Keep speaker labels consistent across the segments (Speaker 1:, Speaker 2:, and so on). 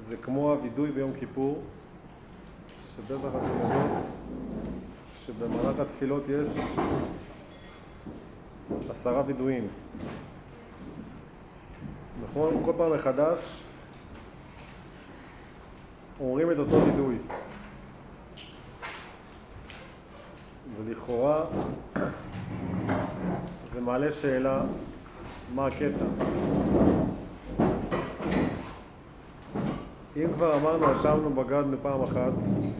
Speaker 1: זה כמו הווידוי ביום כיפור, שבטח אתם יודעות שבמהלך התפילות יש 10 וידויים. נכון? כל פעם מחדש אומרים את אותו וידוי. ולכאורה זה מעלה שאלה, מה הקטע? אם כבר אמרנו, ישבנו בגדנו פעם אחת,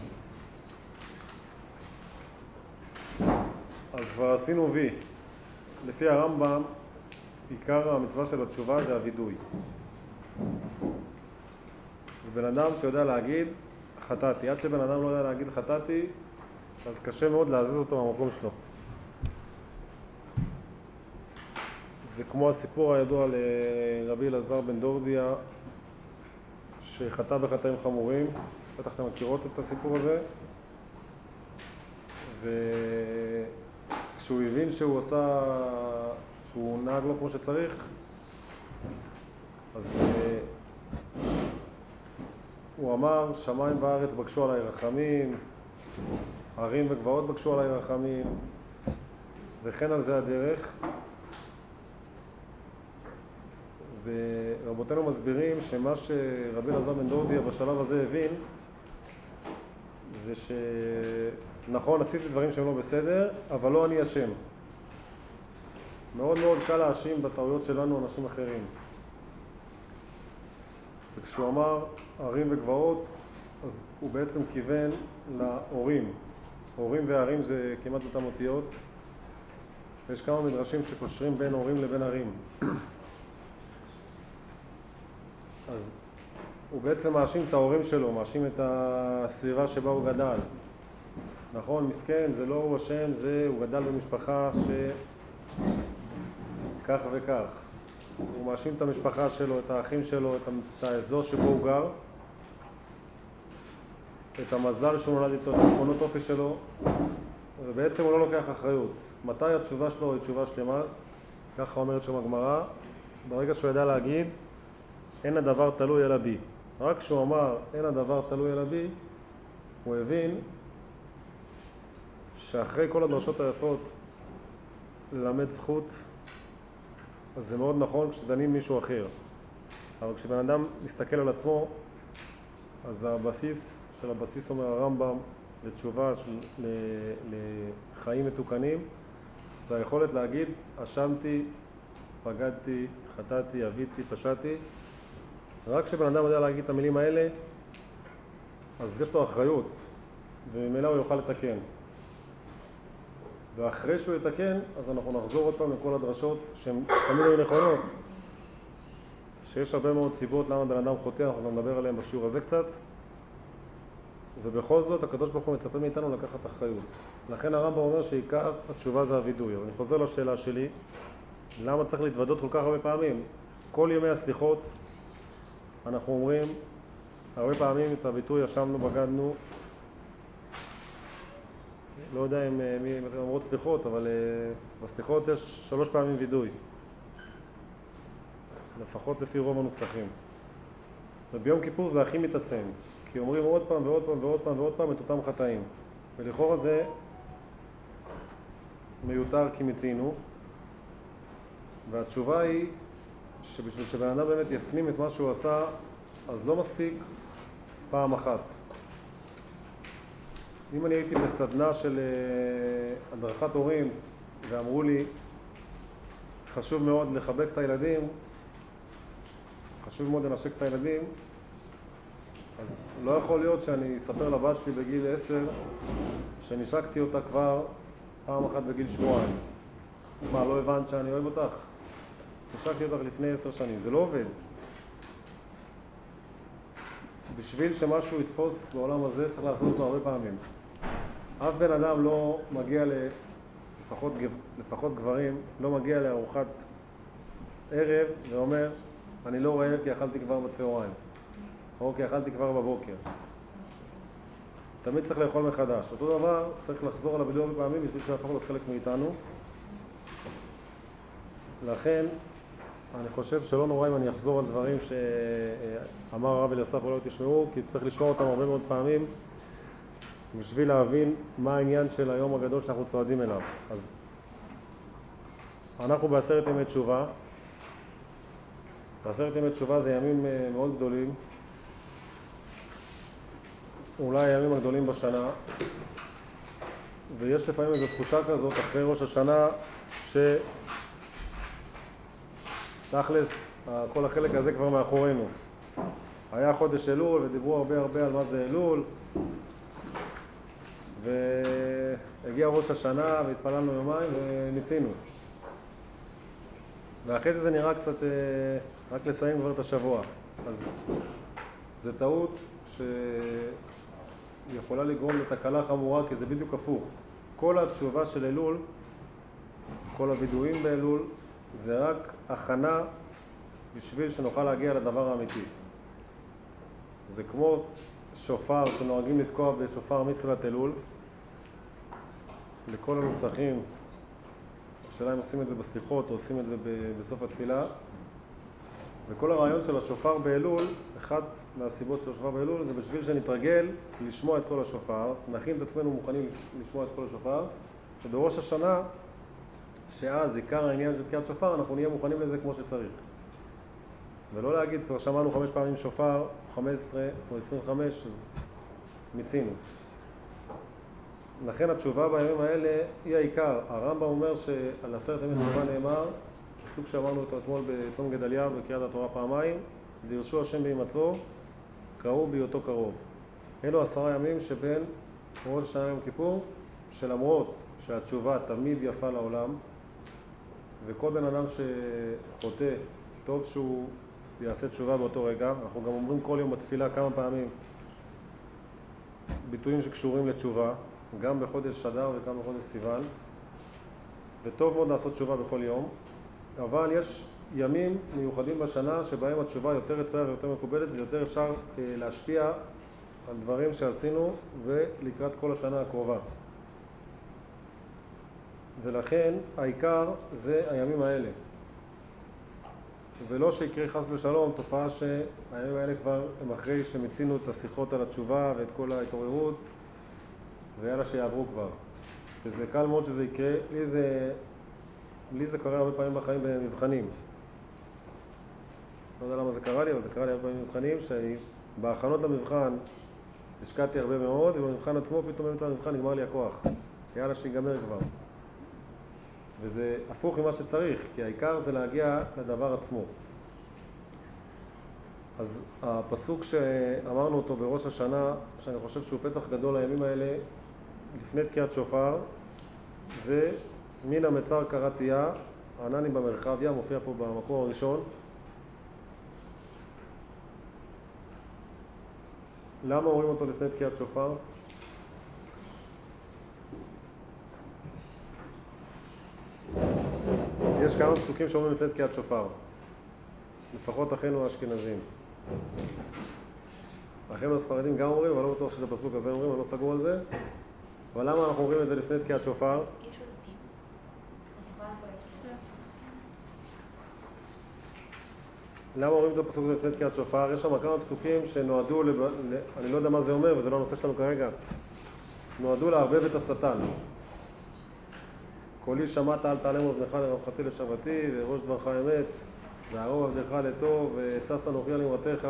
Speaker 1: אז כבר עשינו וי. לפי הרמב"ם, עיקר המצווה של התשובה זה הווידוי. ובן אדם שיודע להגיד חטאתי, עד שבן אדם לא יודע להגיד חטאתי, אז קשה מאוד להזיז אותו מהמקום שלו. זה כמו הסיפור הידוע לרבי אלעזר בן דורדיה, שחטא בחטאים חמורים. בטח אתם מכירות את הסיפור הזה. וכשהוא הבין שהוא נהג לו כמו שצריך, אז הוא אמר, שמיים וארץ בקשו עליי רחמים, הרים וגבעות בקשו עליי רחמים, וכן על זה הדרך. ורבותינו מסבירים שמה שרבי אלעזר בן דורדיה בשלב הזה הבין, זה שנכון, עשיתי דברים שהם לא בסדר, אבל לא אני אשם. מאוד מאוד קל להאשים בטעויות שלנו אנשים אחרים. וכשהוא אמר הרים וגבעות, אז הוא בעצם כיוון להורים. הורים והרים זה כמעט אותם אותיות. יש כמה מדרשים שקושרים בין הורים לבין הרים. אז הוא בעצם מאשים את ההורים שלו, מאשים את הסביבה שבה הוא גדל. נכון, מסכן, זה לא הוא השם, הוא גדל במשפחה שכך וכך. הוא מאשים את המשפחה שלו, את האחים שלו, את האזור שבו הוא גר, את המזל שהוא נולד איתו, את תכונות אופי שלו, ובעצם הוא לא לוקח אחריות. מתי התשובה שלו היא תשובה שלמה? ככה אומרת שם הגמרא, ברגע שהוא ידע להגיד, אין הדבר תלוי אלא בי. רק כשהוא אמר, אין הדבר תלוי אלא בי, הוא הבין שאחרי כל הדרשות היפות ללמד זכות, אז זה מאוד נכון כשדנים מישהו אחר. אבל כשבן אדם מסתכל על עצמו, אז הבסיס אומר הרמב"ם לתשובה לחיים מתוקנים, זה היכולת להגיד, אשמתי, פגעתי, חטאתי, אביתי, פשעתי. רק כשבן אדם יודע להגיד את המילים האלה, אז יש לו אחריות, וממילא הוא יוכל לתקן. ואחרי שהוא יתקן, אז אנחנו נחזור עוד פעם לכל הדרשות שהן תמיד היו נכונות. שיש הרבה מאוד סיבות למה בן אדם חוטא, אנחנו נדבר עליהן בשיעור הזה קצת. ובכל זאת, הקדוש ברוך הוא מצפה מאיתנו לקחת אחריות. לכן הרמב"ם אומר שעיקר התשובה זה הווידוי. אני חוזר לשאלה שלי, למה צריך להתוודות כל כך הרבה פעמים? כל ימי הסליחות אנחנו אומרים הרבה פעמים את הביטוי ישבנו בגדנו. לא יודע אם אתם אומרות סליחות, אבל בסליחות יש 3 פעמים וידוי, לפחות לפי רוב הנוסחים. וביום כיפור זה הכי מתעצם, כי אומרים עוד פעם ועוד פעם ועוד פעם ועוד פעם את אותם חטאים, ולכאורה זה מיותר כי מצינו. והתשובה היא שבשביל שבן אדם באמת יפנים את מה שהוא עשה, אז לא מספיק פעם אחת. אם אני הייתי בסדנה של הדרכת הורים ואמרו לי חשוב מאוד לחבק את הילדים, חשוב מאוד לנשק את הילדים, אז לא יכול להיות שאני אספר לבת שלי בגיל 10 שנשקתי אותה כבר פעם אחת בגיל 2 שבועות. מה, לא הבנת שאני אוהב אותך? נשקתי אותך לפני 10 שנים, זה לא עובד. בשביל שמשהו יתפוס בעולם הזה צריך לעשות אותו הרבה פעמים. אף בן אדם לא מגיע לפחות גברים, לא מגיע לארוחת ערב ואומר, אני לא רעב כי אכלתי כבר בצהריים, או כי אכלתי כבר בבוקר. תמיד צריך לאכול מחדש. אותו דבר צריך לחזור על הווידוי הרבה פעמים בשביל שיהפוך להיות חלק מאיתנו. לכן אני חושב שלא נורא אם אני אחזור על דברים שאמר הרב אליסף אולי תשמעו, כי צריך לשמוע אותם הרבה מאוד פעמים בשביל להבין מה העניין של היום הגדול שאנחנו צועדים אליו. אז אנחנו בעשרת ימי תשובה. בעשרת ימי תשובה זה ימים מאוד גדולים, אולי הימים הגדולים בשנה, ויש לפעמים איזו תחושה כזאת אחרי ראש השנה תכלס, כל החלק הזה כבר מאחורינו. היה חודש אלול ודיברו הרבה על מה זה אלול, והגיע ראש השנה והתפללנו יומיים וניצינו. ואחרי זה נראה קצת רק לסיים כבר את השבוע. אז זה טעות שיכולה לגרום לתקלה חמורה, כי זה בדיוק הפוך. כל התשובה של אלול, כל הווידויים באלול, זה רק הכנה בשביל שנוכל להגיע לדבר האמיתי. זה כמו שופר שנוהגים לתקוע בשופר מתחילת אלול. לכל הנוסחים, השאלה אם עושים את זה בסליחות או עושים את זה בסוף התפילה. וכל הרעיון של השופר באלול, אחת מהסיבות של השופר באלול, זה בשביל שנתרגל לשמוע את כל השופר, נכין את עצמנו מוכנים לשמוע את כל השופר, שבראש השנה, שאז עיקר העניין של תקיעת שופר, אנחנו נהיה מוכנים לזה כמו שצריך. ולא להגיד, כבר שמענו 5 פעמים שופר, 15 או 25, מיצינו. לכן התשובה בימים האלה היא העיקר. הרמב"ם אומר שעל 10 ימי תשובה נאמר, פסוק שאמרנו אותו אתמול בתום גדליה בקריאת התורה פעמיים, דירשו השם בהימצאו, קראו בהיותו קרוב. אלו 10 ימים שבין ראש השנה יום כיפור, שלמרות שהתשובה תמיד יפה לעולם, וכל בן אדם שחוטא, טוב שהוא יעשה תשובה באותו רגע. אנחנו גם אומרים כל יום בתפילה כמה פעמים ביטויים שקשורים לתשובה, גם בחודש אדר וגם בחודש סיוון, וטוב מאוד לעשות תשובה בכל יום. אבל יש ימים מיוחדים בשנה שבהם התשובה יותר רצויה ויותר מקובלת, ויותר אפשר להשפיע על דברים שעשינו ולקראת כל השנה הקרובה. ולכן העיקר זה הימים האלה. ולא שיקרה חס ושלום תופעה שהימים האלה כבר הם אחרי שמצינו את השיחות על התשובה ואת כל ההתעוררות, ויאללה שיעברו כבר. וזה קל מאוד שזה יקרה. לי זה קרה הרבה פעמים בחיים במבחנים. לא יודע למה זה קרה לי, אבל זה קרה לי הרבה פעמים במבחנים, שבהכנות למבחן השקעתי הרבה מאוד, ובמבחן עצמו פתאום באמצע המבחן נגמר לי הכוח. יאללה שיגמר כבר. וזה הפוך ממה שצריך, כי העיקר זה להגיע לדבר עצמו. אז הפסוק שאמרנו אותו בראש השנה, שאני חושב שהוא פתח גדול לימים האלה, לפני תקיעת שופר, זה מן המצר קראתיה, ענני במרחביה, מופיע פה במקור הראשון. למה אומרים אותו לפני תקיעת שופר? יש כמה פסוקים שאומרים לפני תקיעת שופר, לפחות אחינו האשכנזים. אחינו הספרדים גם אומרים, אבל לא בטוח שזה הפסוק הזה אומרים, אני לא סגור על זה. אבל למה אנחנו אומרים את זה לפני תקיעת שופר? למה אומרים את הפסוק הזה לפני תקיעת שופר? יש שם כמה פסוקים שנועדו, אני לא יודע מה זה אומר וזה לא הנושא שלנו כרגע, נועדו לערבב את השטן. קולי שמעת אל תעלם אוזנך לרווחתי לשבתי, וראש דברך אמת, וערוב עבדך לטוב, ושש אנוכי על אמרתך,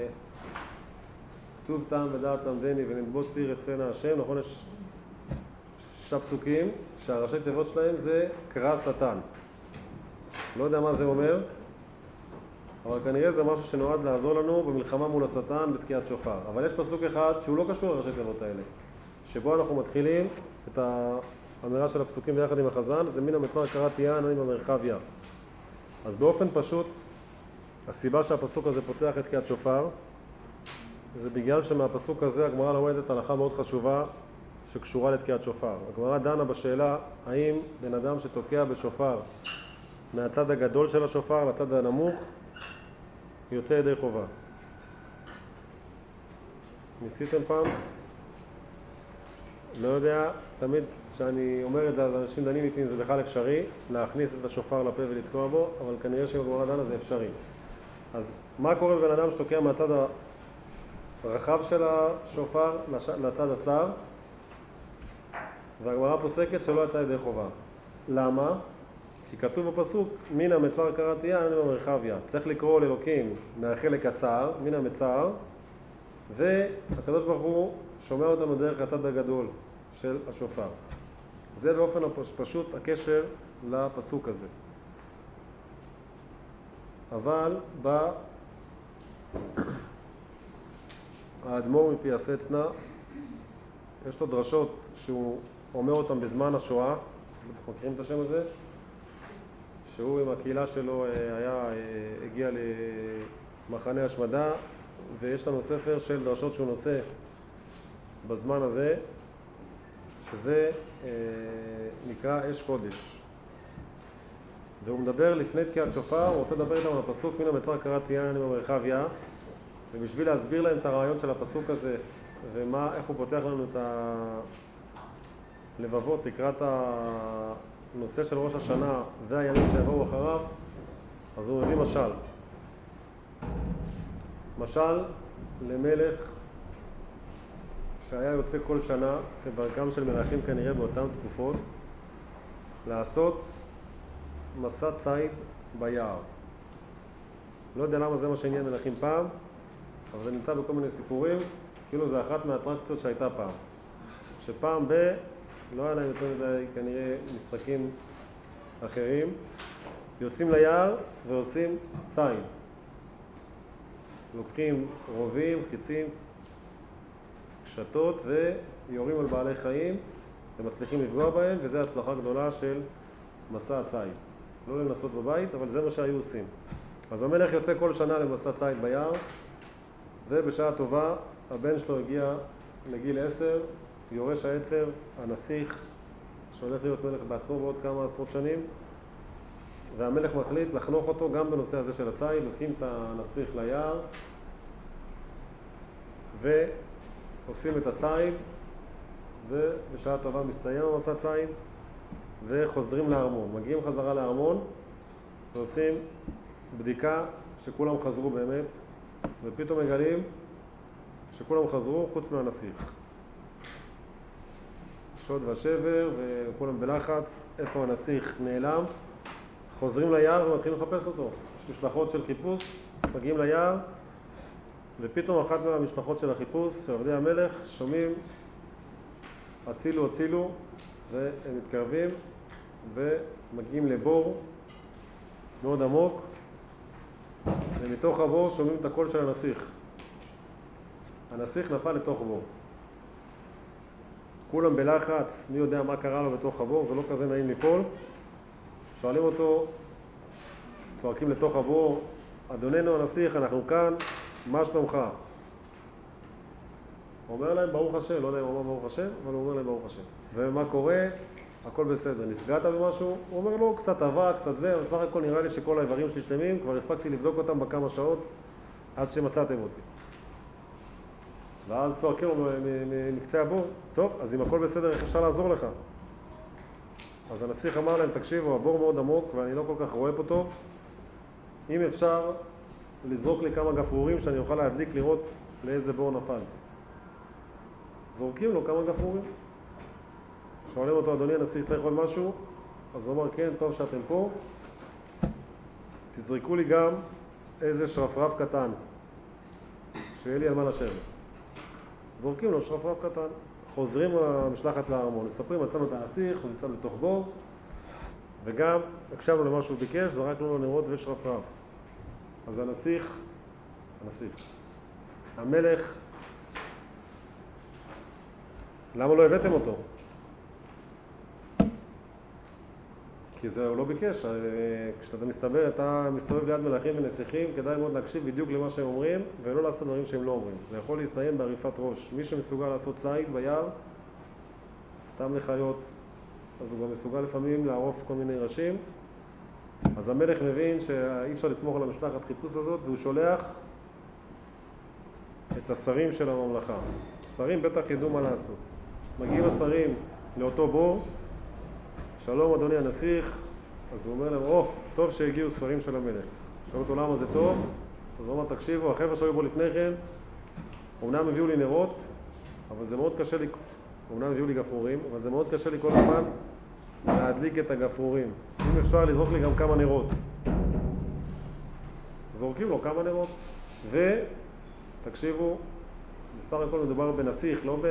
Speaker 1: וכתוב טעם ודעת תלמדני, ונדבוש פי רצפנה השם. נכון, יש 6 פסוקים שהראשי תיבות שלהם זה קרא שטן. לא יודע מה זה אומר, אבל כנראה זה משהו שנועד לעזור לנו במלחמה מול השטן בתקיעת שופר. אבל יש פסוק אחד שהוא לא קשור לראשי תיבות האלה, שבו אנחנו מתחילים את האמירה של הפסוקים ביחד עם החזן, זה מן המצר קראתיה, ענני במרחביה. אז באופן פשוט, הסיבה שהפסוק הזה פותח את תקיעת שופר, זה בגלל שמהפסוק הזה הגמרא לומדת הלכה מאוד חשובה שקשורה לתקיעת שופר. הגמרא דנה בשאלה האם בן אדם שתוקע בשופר מהצד הגדול של השופר לצד הנמוך יוצא ידי חובה. ניסיתם פעם? לא יודע, תמיד כשאני אומר את זה, אז אנשים דנים איתי אם זה בכלל אפשרי להכניס את השופר לפה ולתקוע בו, אבל כנראה שבגמרא דנה זה אפשרי. אז מה קורה בבן אדם שתוקע מהצד הרחב של השופר לצד הצר? והגמרא פוסקת שלא יצא ידי חובה. למה? כי כתוב בפסוק, מן המצר קראתיה, אני במרחביה. צריך לקרוא לאלוקים מהחלק הצר, מן המצר, והקדוש ברוך הוא שומע אותנו דרך הצד הגדול של השופר. זה באופן פשוט הקשר לפסוק הזה. אבל בא האדמו"ר מפיאסצנה, יש לו דרשות שהוא אומר אותם בזמן השואה, אנחנו מכירים את השם הזה, שהוא עם הקהילה שלו הגיע למחנה השמדה, ויש לנו ספר של דרשות שהוא נושא בזמן הזה, שזה נקרא אש קודש. והוא מדבר לפני תקיעת שופר, הוא רוצה לדבר איתם על הפסוק מן המצר קראתיה אני במרחביה, ובשביל להסביר להם את הרעיון של הפסוק הזה ואיך הוא פותח לנו את הלבבות לקראת הנושא של ראש השנה והימים שיבואו אחריו, אז הוא מביא משל. משל למלך שהיה יוצא כל שנה, כדרכם של מלכים כנראה באותן תקופות, לעשות מסע ציד ביער. לא יודע למה זה מה שעניין מלכים פעם, אבל זה נמצא בכל מיני סיפורים, כאילו זה אחת מהאטרקציות שהייתה פעם. שפעם לא היה להם יותר מדי כנראה משחקים אחרים, יוצאים ליער ועושים ציד. לוקחים רובים, חיצים, קשתות ויורים על בעלי חיים ומצליחים לפגוע בהם, וזו הצלחה גדולה של מסע הציד. לא לנסות בבית, אבל זה מה שהיו עושים. אז המלך יוצא כל שנה למסע ציד ביער, ובשעה טובה הבן שלו הגיע לגיל 10, יורש העצר, הנסיך, שהולך להיות מלך בעצמו בעוד כמה עשרות שנים, והמלך מחליט לחנוך אותו גם בנושא הזה של הציד. לוקחים את הנסיך ליער ועושים את הציד, ובשעה טובה מסתיים המסע ציד וחוזרים לארמון. מגיעים חזרה לארמון ועושים בדיקה שכולם חזרו באמת, ופתאום מגלים שכולם חזרו חוץ מהנסיך. שוד ושבר וכולם בלחץ, איפה הנסיך נעלם. חוזרים ליער ומתחילים לחפש אותו. יש משלחות של חיפוש, מגיעים ליער, ופתאום אחת מהמשפחות של החיפוש, של עבדי המלך, שומעים הצילו הצילו, והם מתקרבים ומגיעים לבור מאוד עמוק, ומתוך הבור שומעים את הקול של הנסיך. הנסיך נפל לתוך בור. כולם בלחץ, מי יודע מה קרה לו בתוך הבור, זה לא כזה נעים ליפול. שואלים אותו, צועקים לתוך הבור, אדוננו הנסיך, אנחנו כאן, מה שלומך? הוא אומר להם ברוך השם, לא יודע אם הוא אומר ברוך השם, אבל הוא אומר להם ברוך השם. ומה קורה? הכל בסדר. נפגעת במשהו? הוא אומר לו, קצת אבק, קצת זה, אבל בסך הכל נראה לי שכל האיברים שלי שלמים, כבר הספקתי לבדוק אותם בכמה שעות עד שמצאתם אותי. ואז צועקים לו מקצה הבור, טוב, אז אם הכל בסדר, איך אפשר לעזור לך? אז הנסיך אמר להם, תקשיבו, הבור מאוד עמוק ואני לא כל כך רואה פה טוב. אם אפשר לזרוק לי כמה גפרורים שאני אוכל להדליק לראות לאיזה בור נפל. זורקים לו כמה גפרורים. שואלים אותו, אדוני הנסיך, צריך עוד משהו? אז הוא אמר, כן, טוב שאתם פה. תזרקו לי גם איזה שרפרף קטן, שיהיה לי על מה לשבת. זורקים לו שרפרף קטן. חוזרים המשלחת לארמון, מספרים, מצאנו את הנסיך, הוא נמצא בתוך בור, וגם הקשבנו למה שהוא ביקש, זרקנו לו נרות ושרפרף. אז הנסיך, המלך, למה לא הבאתם אותו? כי זה הוא לא ביקש. כשאתה מסתובב ליד מלכים ונסיכים, כדאי מאוד להקשיב בדיוק למה שהם אומרים, ולא לעשות דברים שהם לא אומרים. זה יכול להסתיים בעריפת ראש. מי שמסוגל לעשות ציד ביער, סתם לחיות, אז הוא גם מסוגל לפעמים לערוף כל מיני ראשים. אז המלך מבין שאי אפשר לסמוך על המשלחת חיפוש הזאת, והוא שולח את השרים של הממלכה. השרים בטח ידעו מה לעשות. מגיעים השרים לאותו בור, שלום אדוני הנסיך. אז הוא אומר להם, טוב שהגיעו ספרים של המלך. שאלו אותו למה זה טוב, אז הוא אומר, תקשיבו, החבר'ה שהיו בו לפני כן, אמנם הביאו לי נרות, אבל זה מאוד קשה לי, אמנם הביאו לי גפרורים, אבל זה מאוד קשה לי כל הזמן להדליק את הגפרורים. אם אפשר לזרוק לי גם כמה נרות. זורקים לו כמה נרות, ותקשיבו, בסך הכל מדובר בנסיך, לא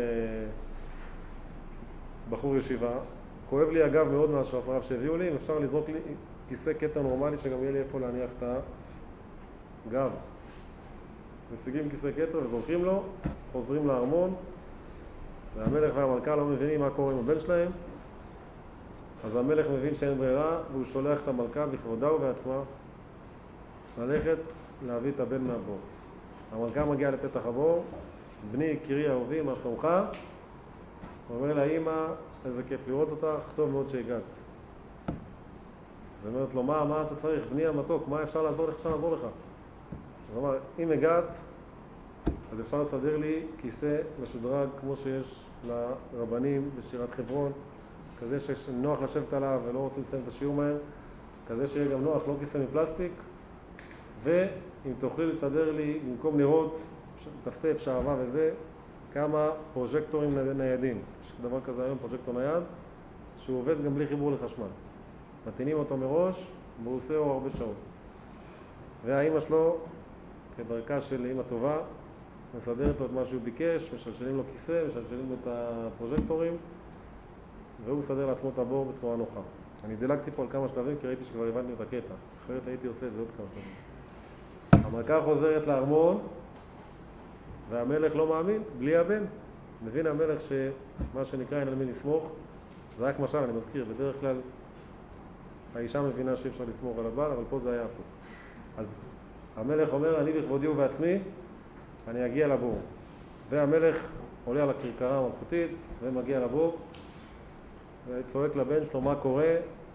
Speaker 1: בבחור ישיבה. כואב לי אגב מאוד מהשרפרף שהביאו לי, אם אפשר לזרוק לי כיסא קטע נורמלי שגם יהיה לי איפה להניח את הגב. משיגים כיסא קטע וזורקים לו, חוזרים לארמון, והמלך והמלכה לא מבינים מה קורה עם הבן שלהם. אז המלך מבין שאין ברירה, והוא שולח את המלכה בכבודה ובעצמה ללכת להביא את הבן מהבור. המלכה מגיעה לפתח הבור, בני יקירי אהובי, מה שלומך? הוא אומר לה, אמא, איזה כיף לראות אותך, טוב מאוד שהגעת. אז אומרת לו, מה אתה צריך? בני המתוק, מה אפשר לעזור לך? אפשר לעזור לך. הוא אומר, אם הגעת, אז אפשר לסדר לי כיסא משודרג כמו שיש לרבנים בשירת חברון, כזה שנוח לשבת עליו ולא רוצים לסיים את השיעור מהר, כזה שיהיה גם נוח, לא כיסא מפלסטיק, ואם תוכלי לסדר לי במקום נרות, טפטף, שעבה וזה, כמה פרוז'קטורים ניידים. יש דבר כזה היום, פרוז'קטור נייד, שהוא עובד גם בלי חיבור לחשמל. מתאינים אותו מראש, והוא עושה אור הרבה שעות. והאמא שלו, כדרכה של אמא טובה, מסדרת לו את מה שהוא ביקש, משלשלים לו כיסא, משלשלים לו את הפרוז'קטורים, והוא מסדר לעצמו את הבור בצורה נוחה. אני דילגתי פה על כמה שלבים, כי ראיתי שכבר הבנתי את הקטע. אחרת הייתי עושה את זה עוד כמה שלבים. המלכה חוזרת לארמון, והמלך לא מאמין, בלי הבן. מבין המלך שמה שנקרא אין על מי לסמוך, זה רק משל, אני מזכיר, בדרך כלל האישה מבינה שאי אפשר לסמוך על הבעל, אבל פה זה היה הפוך. אז המלך אומר, אני בכבודי ובעצמי, אני אגיע לבור. והמלך עולה על הכרכרה המלכותית ומגיע לבור, וצועק לבן שלו מה קורה,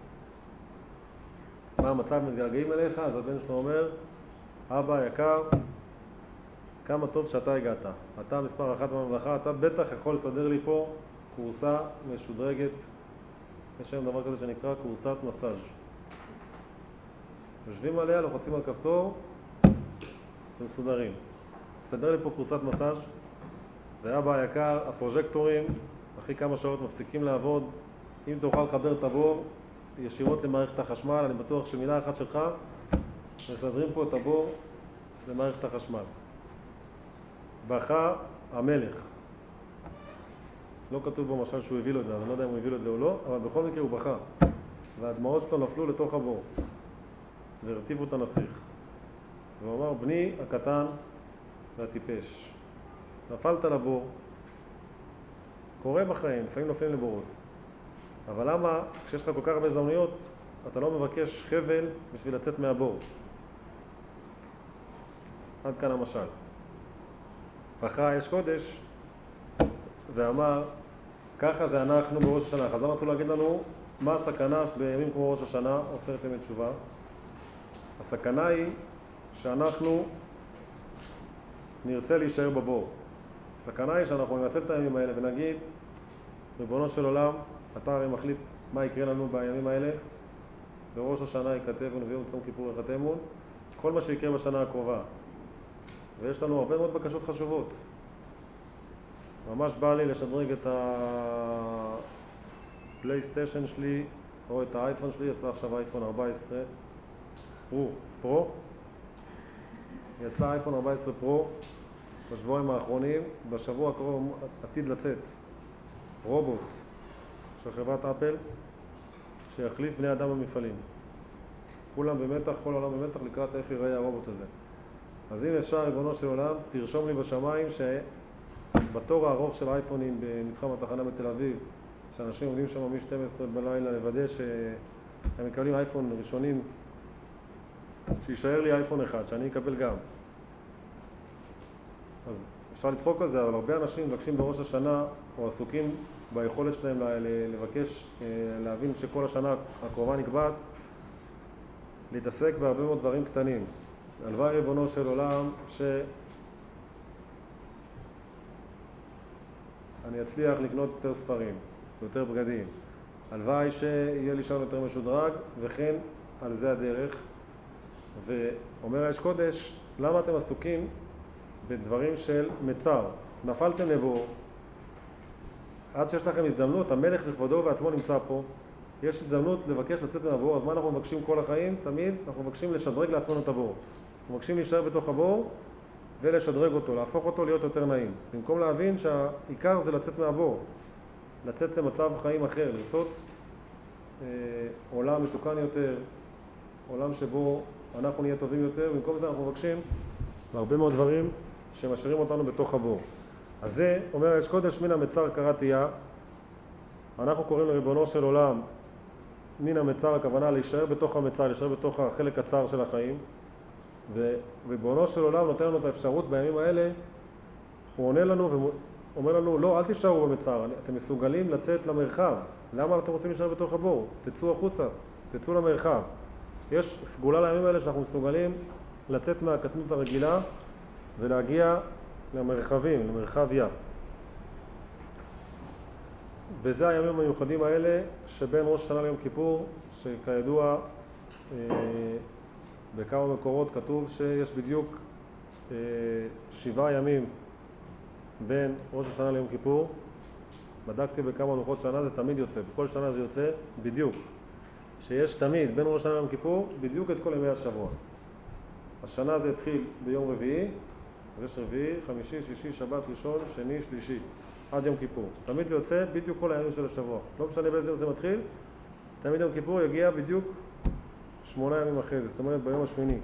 Speaker 1: מה המצב, מתגעגעים אליך. אז הבן שלו אומר, אבא יקר, כמה טוב שאתה הגעת. אתה מספר אחת בממלכה, אתה בטח יכול לסדר לי פה קורסה משודרגת. יש היום דבר כזה שנקרא קורסת מסאז'. יושבים עליה, לוחצים על כפתור ומסודרים. תסדר לי פה קורסת מסאז', ואבא היקר, הפרוז'קטורים אחרי כמה שעות מפסיקים לעבוד. אם תוכל לחבר את הבור ישירות למערכת החשמל, אני בטוח שמילה אחת שלך מסדרים פה את הבור למערכת החשמל. בכה המלך. לא כתוב במשל שהוא הביא לו את זה, אני לא יודע אם הוא הביא לו את זה או לא, אבל בכל מקרה הוא בכה. והדמעות שלו נפלו לתוך הבור והרטיבו את הנסיך. והוא אמר, בני הקטן והטיפש, נפלת לבור, קורה בחיים, לפעמים נופלים לבורות. אבל למה כשיש לך כל כך הרבה הזדמנויות, אתה לא מבקש חבל בשביל לצאת מהבור? עד כאן המשל. בכה אש קודש ואמר, ככה זה אנחנו בראש השנה. חז"ל רצו להגיד לנו מה הסכנה בימים כמו ראש השנה, עשרת ימי תשובה. הסכנה היא שאנחנו נרצה להישאר בבור. הסכנה היא שאנחנו ננצל את הימים האלה ונגיד, ריבונו של עולם, אתה הרי מחליט מה יקרה לנו בימים האלה. בראש השנה ייכתב ונביאו צום כיפור יחתמו, כל מה שיקרה בשנה הקרובה. ויש לנו הרבה מאוד בקשות חשובות. ממש בא לי לשדרג את הפלייסטיישן שלי או את האייפון שלי. יצא עכשיו אייפון 14 פרו. יצא אייפון 14 פרו בשבועיים האחרונים. בשבוע הקרוב עתיד לצאת רובוט של חברת אפל שיחליף בני אדם במפעלים. כולם במתח, כל העולם במתח לקראת איך ייראה הרובוט הזה. אז אם אפשר, ריבונו של עולם, תרשום לי בשמיים שבתור הארוך של האייפונים במתחם התחנה בתל אביב, שאנשים עומדים שם מ-12 בלילה לוודא שהם מקבלים אייפון ראשונים, שישאר לי אייפון אחד, שאני אקבל גם. אז אפשר לצחוק על זה, אבל הרבה אנשים מבקשים בראש השנה או עסוקים ביכולת שלהם לבקש, להבין שכל השנה הקרובה נקבעת, להתעסק בהרבה מאוד דברים קטנים. הלוואי ריבונו של עולם שאני אצליח לקנות יותר ספרים, יותר בגדים. הלוואי שיהיה לי שם יותר משודרג, וכן על זה הדרך. ואומר האש קודש, למה אתם עסוקים בדברים של מצר? נפלתם לבור, עד שיש לכם הזדמנות, המלך בכבודו ועצמו נמצא פה, יש הזדמנות לבקש לצאת מהבור. אז מה אנחנו מבקשים כל החיים? תמיד אנחנו מבקשים לשדרג לעצמנו את הבור. אנחנו מבקשים להישאר בתוך הבור ולשדרג אותו, להפוך אותו להיות יותר נעים. במקום להבין שהעיקר זה לצאת מהבור, לצאת למצב חיים אחר, לרצות עולם מתוקן יותר, עולם שבו אנחנו נהיה טובים יותר. במקום זה אנחנו מבקשים להרבה מאוד דברים שמשאירים אותנו בתוך הבור. אז זה אומר האש קודש, מן המצר קראתיה. אנחנו קוראים לריבונו של עולם מן המצר, הכוונה להישאר בתוך המצר, להישאר בתוך החלק הצר של החיים. וריבונו של עולם נותן לנו את האפשרות בימים האלה. הוא עונה לנו ואומר לנו, לא, אל תישארו במצר, אתם מסוגלים לצאת למרחב. למה אתם רוצים להישאר בתוך הבור? תצאו החוצה, תצאו למרחב. יש סגולה לימים האלה שאנחנו מסוגלים לצאת מהקטנות הרגילה ולהגיע למרחבים, למרחב ים. וזה הימים המיוחדים האלה שבין ראש השנה ליום כיפור, שכידוע בכמה מקורות כתוב שיש בדיוק 7 ימים בין ראש השנה ליום כיפור. בדקתי בכמה לוחות שנה, זה תמיד יוצא, בכל שנה זה יוצא בדיוק, שיש תמיד בין ראש השנה ליום כיפור בדיוק את כל ימי השבוע. השנה זה התחיל ביום רביעי, יש רביעי, חמישי, שישי, שבת, ראשון, שני, שלישי, עד יום כיפור. תמיד זה יוצא בדיוק כל הימים של השבוע. לא משנה באיזה יום זה מתחיל, תמיד יום כיפור יגיע בדיוק 8 ימים אחרי זה, זאת אומרת ביום השמיני.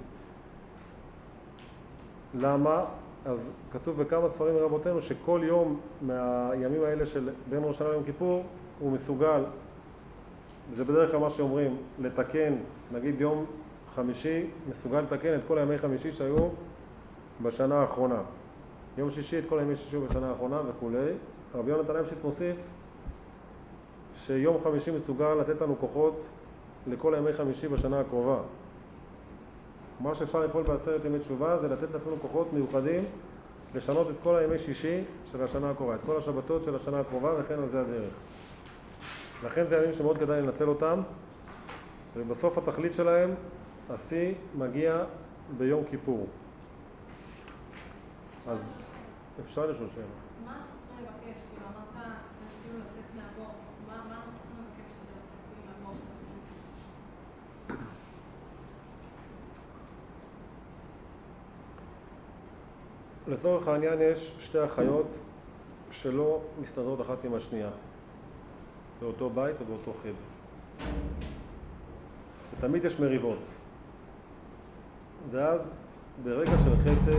Speaker 1: למה? אז כתוב בכמה ספרים מרבותינו שכל יום מהימים האלה של בין ראש השנה ליום כיפור הוא מסוגל, זה בדרך כלל מה שאומרים, לתקן, נגיד יום חמישי מסוגל לתקן את כל הימי חמישי שהיו בשנה האחרונה. יום שישי את כל הימי שישי בשנה האחרונה וכו'. רבי יונתן אפשטיין מוסיף שיום חמישי מסוגל לתת לנו כוחות לכל הימי חמישי בשנה הקרובה. מה שאפשר לפעול בעשרת ימי תשובה זה לתת לנו כוחות מיוחדים לשנות את כל הימי שישי של השנה הקרובה, את כל השבתות של השנה הקרובה, וכן על זה הדרך. לכן זה ימים שמאוד כדאי לנצל אותם, ובסוף התכלית שלהם, השיא מגיע ביום כיפור. אז אפשר לשאול שאלה.
Speaker 2: מה אנחנו צריכים לבקש? כאילו אמרת, כאילו לצאת מהבור. מה אנחנו צריכים לבקש כדי לצאת מהבור?
Speaker 1: לצורך העניין יש 2 אחיות שלא מסתדרות אחת עם השנייה באותו בית או באותו חדר, ותמיד יש מריבות. ואז ברגע של חסד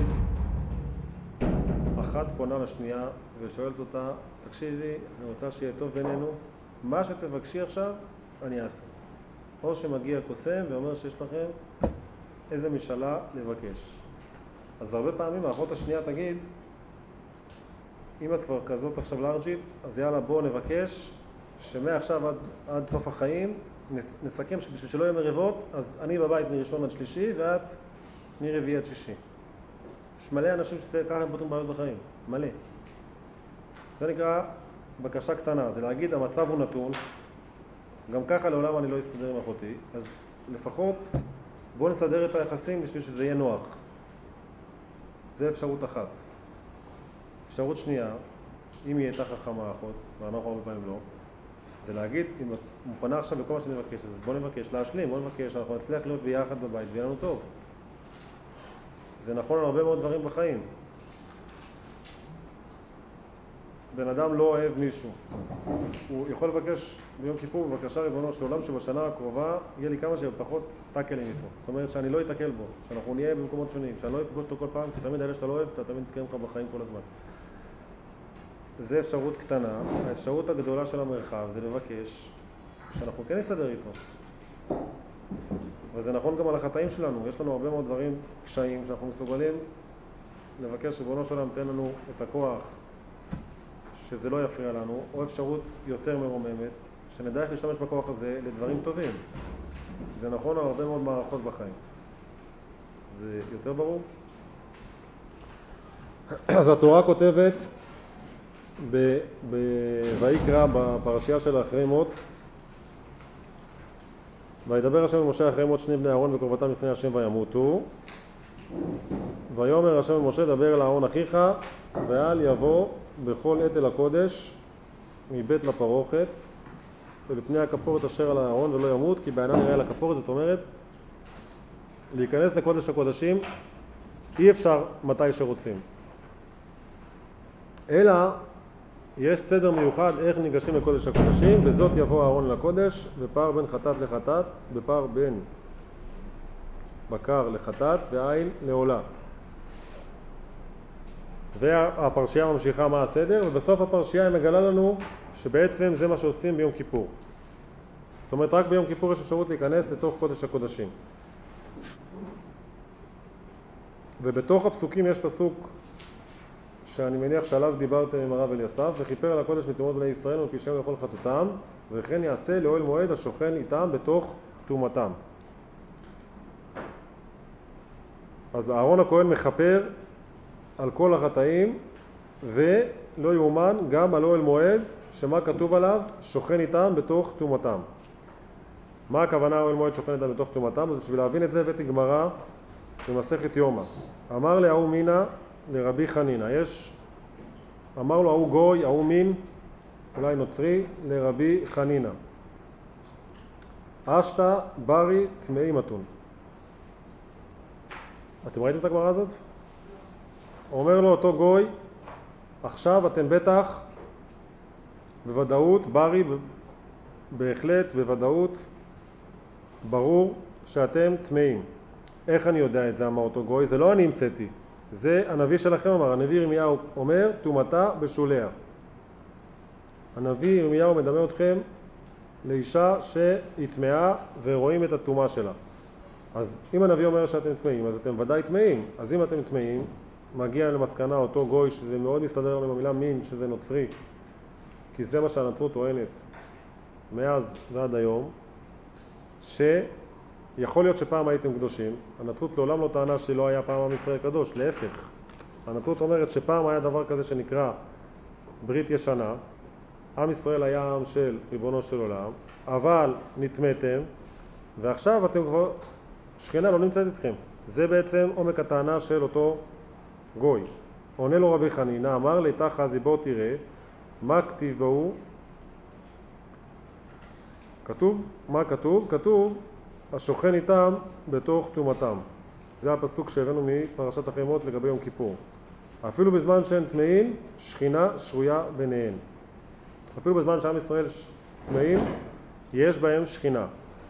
Speaker 1: אחת פונה לשנייה ושואלת אותה, תקשיבי, אני רוצה שיהיה טוב בינינו, מה שתבקשי עכשיו אני אעשה. או שמגיע קוסם ואומר שיש לכם איזה משאלה לבקש. אז הרבה פעמים האחות השנייה תגיד, אם את כבר כזאת עכשיו לארג'ית, אז יאללה בוא נבקש שמעכשיו עד סוף החיים נסכם שבשביל שלא יהיה מריבות, אז אני בבית מראשון עד שלישי ואת מרביעי עד שישי. יש מלא אנשים שככה הם פותרים בעיות בחיים, מלא. זה נקרא בקשה קטנה, זה להגיד המצב הוא נתון, גם ככה לעולם אני לא אסתדר עם אחותי, אז לפחות בוא נסדר את היחסים בשביל שזה יהיה נוח. זה אפשרות אחת. אפשרות שנייה, אם היא הייתה חכמה אחות, ואנחנו הרבה פעמים לא, זה להגיד, אם את מוכנה עכשיו בכל מה שאני מבקש, אז בוא נבקש להשלים, בוא נבקש, אנחנו נצליח להיות ביחד בבית ויהיה לנו טוב. זה נכון על הרבה מאוד דברים בחיים. בן אדם לא אוהב מישהו, הוא יכול לבקש ביום כיפור בבקשה ריבונו של עולם שבשנה הקרובה יהיה לי כמה שפחות טקלים איתו. זאת אומרת שאני לא אתקל בו, שאנחנו נהיה במקומות שונים, שאני לא אפגוש אותו כל פעם, כי תמיד האלה שאתה לא אוהב, אתה תמיד תקיים לך בחיים כל הזמן. זה אפשרות קטנה. האפשרות הגדולה של המרחב זה לבקש שאנחנו כן נסתדר איתו. וזה נכון גם על החטאים שלנו. יש לנו הרבה מאוד דברים קשיים שאנחנו מסוגלים לבקש ריבונו של עולם תן לנו את הכוח שזה לא יפריע לנו, או אפשרות יותר מרוממת שנדע איך להשתמש בכוח הזה לדברים טובים. זה נכון על הרבה מאוד מערכות בחיים. זה יותר ברור? אז התורה כותבת ויקרא בפרשייה של אחרי מות, וידבר השם אל משה אחרי מות שני בני אהרון וקרבתם לפני השם וימותו. ויאמר השם אל משה דבר אל אהרון אחיך ואל יבוא בכל עת אל הקודש מבית לפרוכת ולפני הכפורת אשר על האהרון ולא ימות, כי בעינם נראה לכפורת. זאת אומרת, להיכנס לקודש הקודשים אי אפשר מתי שרוצים, אלא יש סדר מיוחד איך ניגשים לקודש הקודשים. בזאת יבוא אהרון לקודש בפר בין חטאת לחטאת, בפר בין בקר לחטאת ועיל לעולה. והפרשייה ממשיכה מה הסדר, ובסוף הפרשייה היא מגלה לנו שבעצם זה מה שעושים ביום כיפור. זאת אומרת, רק ביום כיפור יש אפשרות להיכנס לתוך קודש הקודשים. ובתוך הפסוקים יש פסוק שאני מניח שעליו דיברתם עם הרב אליסף, וכיפר על הקודש מתאומות בני ישראל ומפשעיהם לכל חטאותם, וכן יעשה לאוהל מועד השוכן איתם בתוך תומתם. אז אהרון הכהן מכפר על כל החטאים, ולא יאומן גם על אוהל מועד שמה כתוב עליו? שוכן איתם בתוך תומתם. מה הכוונה אוהל מועד שוכן איתם בתוך תומתם? אז בשביל להבין את זה הבאתי גמרא במסכת יומא. אמר להוא מינה לרבי חנינא, אמר לו ההוא גוי, ההוא מין, אולי נוצרי, לרבי חנינא, אשתא ברי טמאי מתון. אתם ראיתם את הגמרא הזאת? אומר לו אותו גוי, עכשיו אתם בטח בוודאות, ברי בהחלט בוודאות, ברור שאתם טמאים. איך אני יודע את זה? אמר אותו גוי, זה לא אני המצאתי, זה הנביא שלכם אמר. הנביא ירמיהו אומר טומאתה בשוליה. הנביא ירמיהו מדמה אתכם לאישה שהיא טמאה ורואים את הטומאה שלה. אז אם הנביא אומר שאתם טמאים, אז אתם ודאי טמאים. אז אם אתם טמאים, מגיע למסקנה אותו גוי, שזה מאוד מסתדר לנו במילה מין, שזה נוצרי, כי זה מה שהנצרות טוענת מאז ועד היום, שיכול להיות שפעם הייתם קדושים. הנצרות לעולם לא טענה שלא היה פעם עם ישראל קדוש, להפך. הנצרות אומרת שפעם היה דבר כזה שנקרא ברית ישנה, עם ישראל היה עם של ריבונו של עולם, אבל נטמאתם, ועכשיו אתם כבר, שכינה לא נמצאת איתכם. זה בעצם עומק הטענה של אותו גוי. עונה לו רבי חנינא, אמר ליתך חזי בוא תראה מה כתיבו. כתוב? מה כתוב? כתוב השוכן איתם בתוך תומתם. זה הפסוק שהבאנו מפרשת אחרי מות לגבי יום כיפור. אפילו בזמן שהם טמאים, שכינה שרויה ביניהם. אפילו בזמן שעם ישראל טמאים, יש בהם שכינה.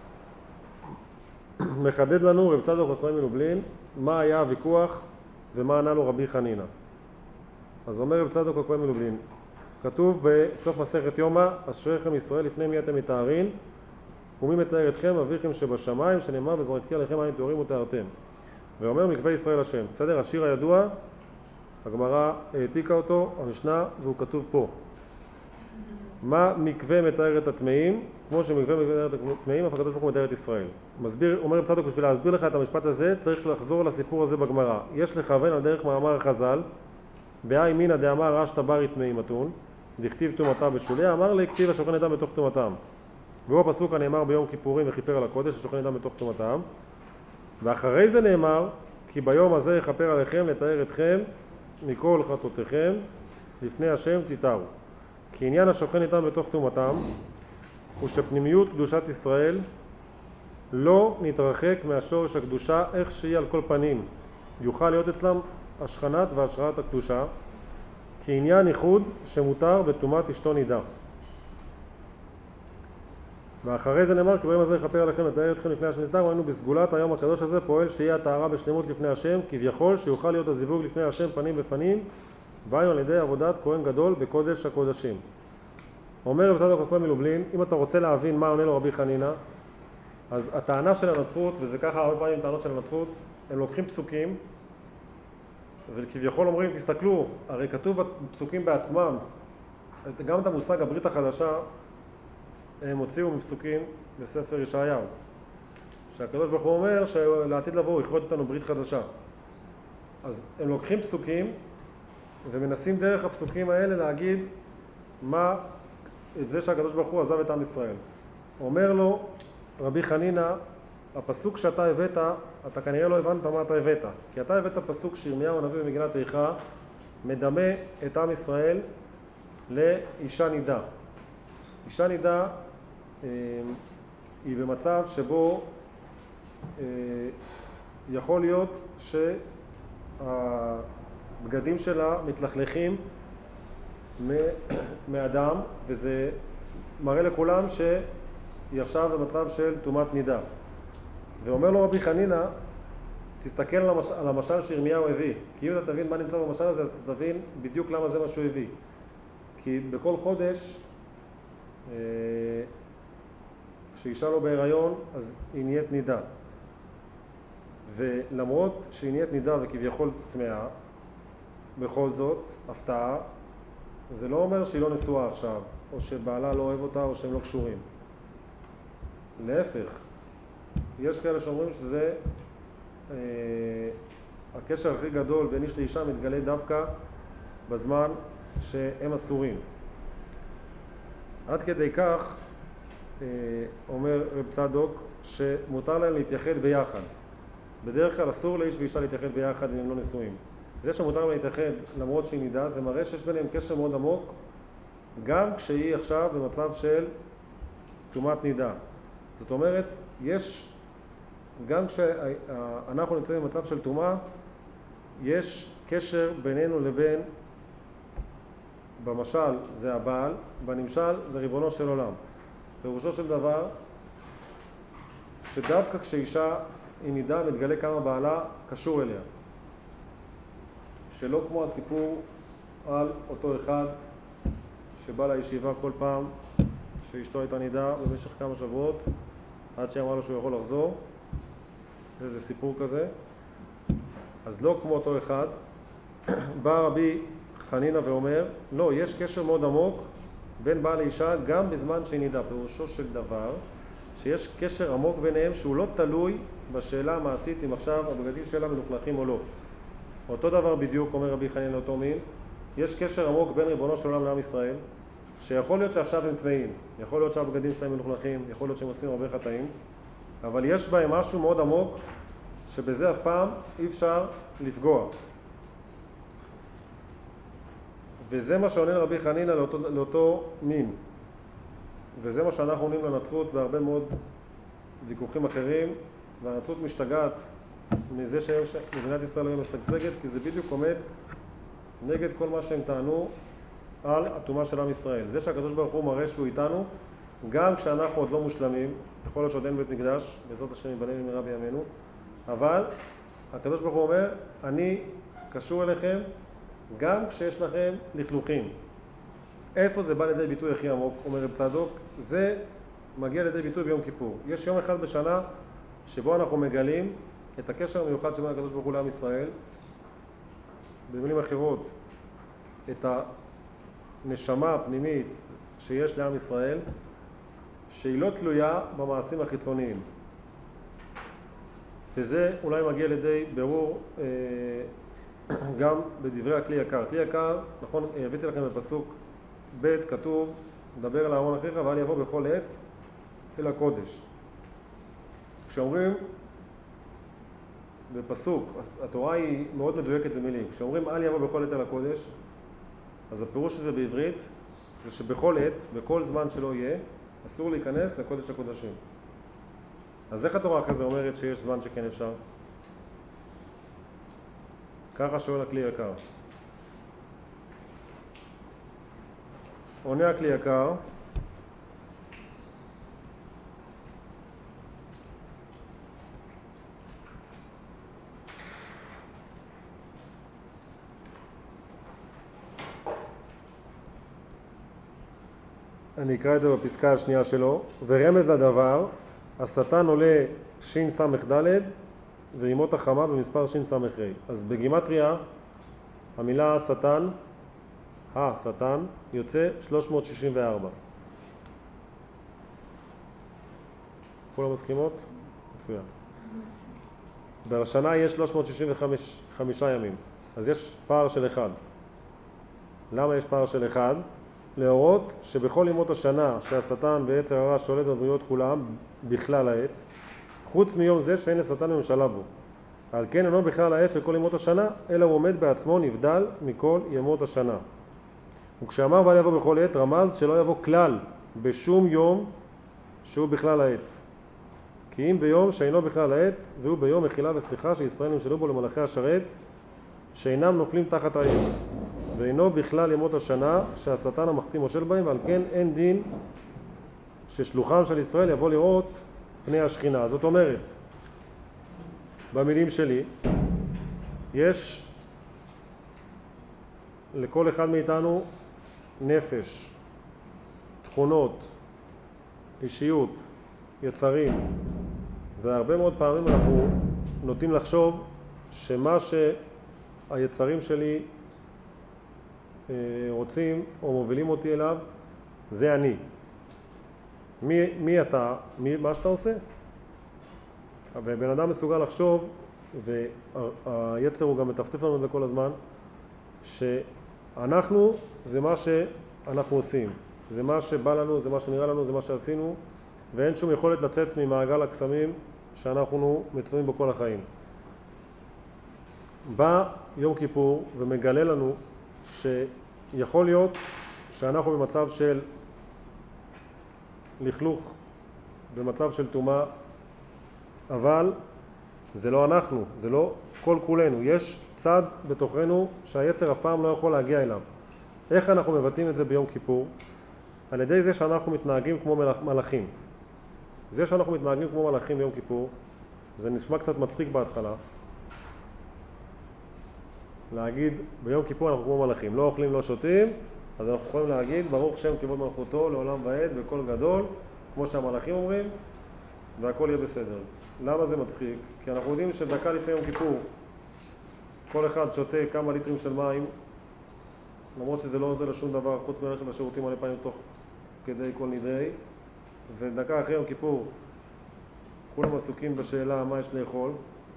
Speaker 1: מחדד לנו רב צדוק הכהן מלובלין מה היה הוויכוח ומה ענה לו רבי חנינא. אז אומר רב צדוק הכהן מלובלין, כתוב בסוף מסכת יומא, אשריכם ישראל לפני מי אתם מתארים, ומי מתאר אתכם? אביכם שבשמיים, שנאמר וזרקתי עליכם מים טהורים וטהרתם. ואומר מקווה ישראל השם. בסדר, השיר הידוע, הגמרא העתיקה אותו, המשנה, והוא כתוב פה. מה מקווה מתאר את הטמאים? כמו שמקווה מתאר את הטמאים, אף הקדוש ברוך הוא מתאר את ישראל. אומר רב צדוק, בשביל להסביר לך את המשפט הזה, צריך לחזור לסיפור הזה בגמרא. יש לכוון על דרך מאמר חז"ל, בהאי מינא דאמר אשתא ברי טמאי מתון, דכתיב טומאתה בשוליה, אמר לי כתיב השוכן איתם בתוך טומאתם. והוא הפסוק הנאמר ביום כיפורים וכיפר על הקודש, השוכן איתם בתוך טומאתם. ואחרי זה נאמר, כי ביום הזה יכפר עליכם לתאר אתכם מכל חטאותיכם, לפני השם תתארו. כי עניין השוכן איתם בתוך טומאתם הוא שפנימיות קדושת ישראל לא נתרחק מהשורש הקדושה איך שהיא על כל פנים. יוכל להיות אצלם השכנת והשראת הקדושה, כי עניין ייחוד שמותר בטומאת אשתו נידה. ואחרי זה נאמר, כי ביום הזה יכפר עליכם לתאר אתכם לפני השם תתארו. היינו בסגולת היום הקדוש הזה פועל שיהיה הטהרה בשלמות לפני השם, כביכול שיוכל להיות הזיווג לפני השם פנים בפנים, והיינו על ידי עבודת כהן גדול בקודש הקודשים. אומר רב צדוק הכהן מלובלין, אם אתה רוצה להבין מה עונה לו רבי חנינא, אז הטענה של הנצרות, וזה ככה הרבה פעמים טענות של הנצרות, הם לוקחים פסוקים וכביכול אומרים, תסתכלו, הרי כתוב בפסוקים בעצמם, גם את המושג הברית החדשה הם הוציאו מפסוקים בספר ישעיהו, שהקדוש ברוך הוא אומר שלעתיד לבוא יכרות איתנו ברית חדשה. אז הם לוקחים פסוקים ומנסים דרך הפסוקים האלה להגיד מה את זה שהקדוש ברוך הוא עזב את עם ישראל. אומר לו רבי חנינא, הפסוק שאתה הבאת, אתה כנראה לא הבנת מה אתה הבאת, כי אתה הבאת פסוק שירמיהו הנביא במגילת איכה מדמה את עם ישראל לאישה נידה. אישה נידה היא במצב שבו יכול להיות שהבגדים שלה מתלכלכים מאדם, וזה מראה לכולם שהיא עכשיו במצב של טומאת נידה. ואומר לו רבי חנינא, תסתכל על המשל שירמיהו הביא, כי אם אתה תבין מה נמצא במשל הזה, אז תבין בדיוק למה זה מה שהוא הביא. כי בכל חודש כשאישה לא בהיריון אז היא נהיית נידה, ולמרות שהיא נהיית נידה וכביכול טמאה, בכל זאת הפתעה, זה לא אומר שהיא לא נשואה עכשיו, או שבעלה לא אוהב אותה, או שהם לא קשורים. להפך, יש כאלה שאומרים שזה הקשר הכי גדול בין איש לאישה מתגלה דווקא בזמן שהם אסורים. עד כדי כך אומר רב צדוק שמותר להם להתייחד ביחד. בדרך כלל אסור לאיש ואישה להתייחד ביחד אם הם לא נשואים. זה שמותר להם להתייחד למרות שהיא נידה, זה מראה שיש ביניהם קשר מאוד עמוק, גם כשהיא עכשיו במצב של טומאת נידה. זאת אומרת, גם כשאנחנו נמצאים במצב של טומאה, יש קשר בינינו לבין, במשל זה הבעל, בנמשל זה ריבונו של עולם. פירושו של דבר, שדווקא כשאישה היא נידה מתגלה כמה בעלה קשור אליה. שלא כמו הסיפור על אותו אחד שבא לישיבה כל פעם שאשתו הייתה נידה במשך כמה שבועות עד שאמרה לו שהוא יכול לחזור. זה סיפור כזה. אז לא כמו אותו אחד. בא רבי חנינא ואומר, לא, יש קשר מאוד עמוק בין בעל לאישה גם בזמן שהיא נידה. פירושו של דבר שיש קשר עמוק ביניהם שהוא לא תלוי בשאלה המעשית אם עכשיו הבגדים שלה מלוכלכים או לא. אותו דבר בדיוק אומר רבי חנינא לאותו מין, יש קשר עמוק בין ריבונו של עולם לעם ישראל, שיכול להיות שעכשיו הם טמאים, יכול להיות שהבגדים שלהם מלוכלכים, יכול להיות שהם עושים הרבה חטאים, אבל יש בהם משהו מאוד עמוק שבזה אף פעם אי אפשר לפגוע. וזה מה שעונה רבי חנינא לאותו מין. וזה מה שאנחנו עונים לנצרות בהרבה מאוד ויכוחים אחרים, והנצרות משתגעת מזה שמדינת ישראל לא משגשגת, כי זה בדיוק עומד נגד כל מה שהם טענו על הטומאה של עם ישראל. זה שהקדוש ברוך הוא מראה שהוא איתנו, גם כשאנחנו עוד לא מושלמים, יכול להיות שעוד אין בית מקדש, בעזרת השם ייבנה במהרה בימינו, אבל הקדוש ברוך הוא אומר, אני קשור אליכם גם כשיש לכם לכלוכים. איפה זה בא לידי ביטוי הכי עמוק, אומר רב צדוק? זה מגיע לידי ביטוי ביום כיפור. יש יום אחד בשנה שבו אנחנו מגלים את הקשר המיוחד שבין הקדוש ברוך הוא לעם ישראל, במילים אחרות, את הנשמה הפנימית שיש לעם ישראל, שהיא לא תלויה במעשים החיצוניים. וזה אולי מגיע לידי ברור גם בדברי הכלי יקר. כלי יקר, נכון, הבאתי לכם בפסוק ב' כתוב, דבר אל אהרון אחיך ואל יבוא בכל עת אל הקודש. כשאומרים בפסוק, התורה היא מאוד מדויקת במילים. כשאומרים אל יבוא בכל עת אל הקודש, אז הפירוש הזה בעברית זה שבכל עת, בכל זמן שלא יהיה, אסור להיכנס לקודש הקודשים. אז איך התורה אחרי זה אומרת שיש זמן שכן אפשר? ככה שואל הכלי יקר. עונה הכלי יקר, אני אקרא את זה בפסקה השנייה שלו. ורמז לדבר, השטן עולה שין סמך ד' וימות החמה במספר שין סמך רי. אז בגימטריה המילה השטן יוצא 364. כולם מסכימות? מצוין. בשנה יש 365 ימים, אז יש פער של אחד. למה יש פער של אחד? להורות שבכל ימות השנה שהשטן ויצר הרע שולט בבריאות כולם בכלל העת, חוץ מיום זה שאין לשטן ממשלה בו. על כן אינו בכלל העת של כל ימות השנה, אלא הוא עומד בעצמו נבדל מכל ימות השנה. וכשאמר ואל יבוא בכל עת, רמז שלא יבוא כלל בשום יום שהוא בכלל העת. כי אם ביום שאינו בכלל העת, והוא ביום מחילה וסליחה שישראל נמשלו בו למלאכי השרת, שאינם נופלים תחת העת. ואינו בכלל ימות השנה שהשטן המחטיא מושל בהם, ועל כן אין דין ששלוחם של ישראל יבוא לראות פני השכינה. זאת אומרת, במילים שלי, יש לכל אחד מאיתנו נפש, תכונות, אישיות, יצרים, והרבה מאוד פעמים אנחנו נוטים לחשוב שמה שהיצרים שלי רוצים או מובילים אותי אליו זה אני. מי אתה? מה שאתה עושה? ובן אדם מסוגל לחשוב, והיצר הוא גם מטפטף לנו את זה כל הזמן, שאנחנו זה מה שאנחנו עושים, זה מה שבא לנו, זה מה שנראה לנו, זה מה שעשינו, ואין שום יכולת לצאת ממעגל הקסמים שאנחנו מצויים בו כל החיים. בא יום כיפור ומגלה לנו שיכול להיות שאנחנו במצב של לכלוך, במצב של טומאה, אבל זה לא אנחנו, זה לא כל כולנו. יש צד בתוכנו שהיצר אף פעם לא יכול להגיע אליו. איך אנחנו מבטאים את זה ביום כיפור? על ידי זה שאנחנו מתנהגים כמו מלאכים. זה שאנחנו מתנהגים כמו מלאכים ביום כיפור, זה נשמע קצת מצחיק בהתחלה. להגיד ביום כיפור אנחנו כמו מלאכים, לא אוכלים, לא שותים, אז אנחנו יכולים להגיד ברוך שם כבוד מלכותו לעולם ועד בקול גדול, כמו שהמלאכים אומרים, והכל יהיה בסדר. למה זה מצחיק? כי אנחנו יודעים שדקה לפני יום כיפור כל אחד שותה כמה ליטרים של מים, למרות שזה לא עוזר לשום דבר חוץ מלכת לשירותים מלא פעמים תוך כדי כל נדרי, ודקה אחרי יום כיפור כולם עסוקים בשאלה מה יש לאכול.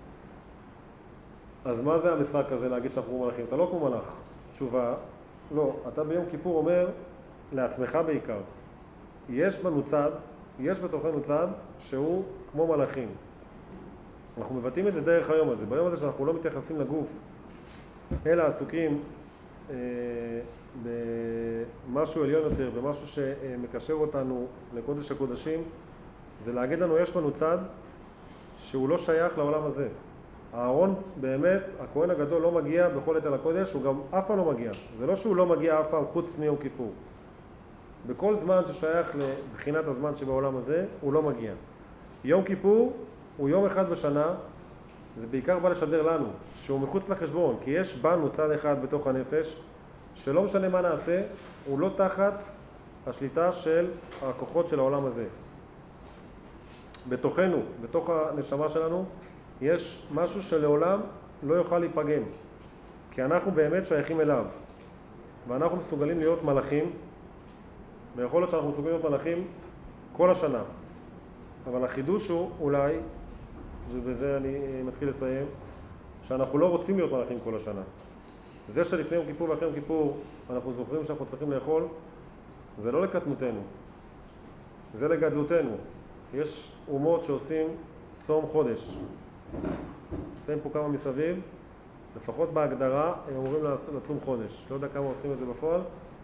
Speaker 1: אז מה זה המשחק הזה להגיד שאנחנו כמו מלאכים? אתה לא כמו מלאך. תשובה, לא. אתה ביום כיפור אומר לעצמך בעיקר, יש בתוכנו צד שהוא כמו מלאכים. אנחנו מבטאים את זה דרך היום הזה. ביום הזה שאנחנו לא מתייחסים לגוף, אלא עסוקים במשהו עליון יותר, במשהו שמקשר אותנו לקודש הקודשים, זה להגיד לנו יש לנו צד שהוא לא שייך לעולם הזה. הארון באמת, הכהן הגדול לא מגיע בכל עת אל הקודש, הוא גם אף פעם לא מגיע. זה לא שהוא לא מגיע אף פעם חוץ מיום כיפור. בכל זמן ששייך לבחינת הזמן שבעולם הזה, הוא לא מגיע. יום כיפור הוא יום אחד בשנה, זה בעיקר בא לשדר לנו, שהוא מחוץ לחשבון, כי יש בנו צד אחד בתוך הנפש, שלא משנה מה נעשה, הוא לא תחת השליטה של הכוחות של העולם הזה. בתוכנו, בתוך הנשמה שלנו, יש משהו שלעולם לא יוכל להיפגם, כי אנחנו באמת שייכים אליו, ואנחנו מסוגלים להיות מלאכים, ויכול להיות שאנחנו מסוגלים להיות מלאכים כל השנה. אבל החידוש הוא אולי, ובזה אני מתחיל לסיים, שאנחנו לא רוצים להיות מלאכים כל השנה. זה שלפני יום כיפור ואחרי יום כיפור אנחנו זוכרים שאנחנו צריכים לאכול, זה לא לקטנותנו, זה לגדלותנו. יש אומות שעושים צום חודש. נמצאים פה כמה מסביב, לפחות בהגדרה הם אמורים לצום חודש. לא יודע כמה עושים את זה בפועל,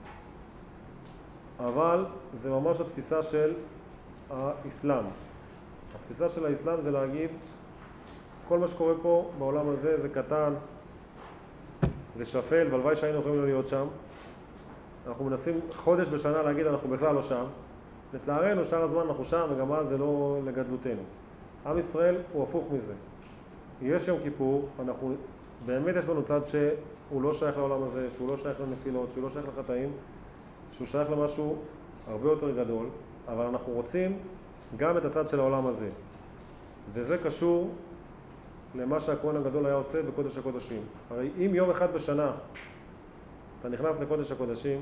Speaker 1: אבל זה ממש התפיסה של האסלאם. התפיסה של האסלאם זה להגיד כל מה שקורה פה בעולם הזה זה קטן, זה שפל, והלוואי שהיינו יכולים לא להיות שם. אנחנו מנסים חודש בשנה להגיד אנחנו בכלל לא שם. לצערנו שאר הזמן אנחנו שם, וגם אז זה לא לגדלותנו. עם ישראל הוא הפוך מזה. יש יום כיפור, אנחנו באמת יש לנו צד שהוא לא שייך לעולם הזה, שהוא לא שייך לנפילות, שהוא לא שייך לחטאים, שהוא שייך למשהו הרבה יותר גדול, אבל אנחנו רוצים גם את הצד של העולם הזה. וזה קשור למה שהכהן הגדול היה עושה בקודש הקודשים. הרי אם יום אחד בשנה אתה נכנס לקודש הקודשים,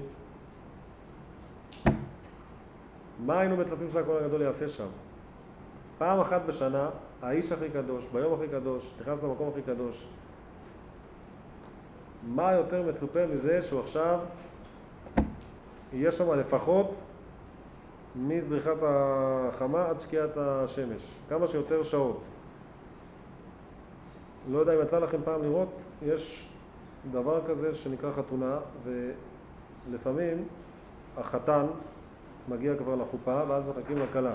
Speaker 1: מה היינו מצפים שהכהן הגדול יעשה שם? פעם אחת בשנה, האיש הכי קדוש, ביום הכי קדוש, נכנס למקום הכי קדוש. מה יותר מצופה מזה שהוא עכשיו יהיה שם לפחות מזריחת החמה עד שקיעת השמש, כמה שיותר שעות. לא יודע אם יצא לכם פעם לראות, יש דבר כזה שנקרא חתונה, ולפעמים החתן מגיע כבר לחופה ואז מחכים לכלה.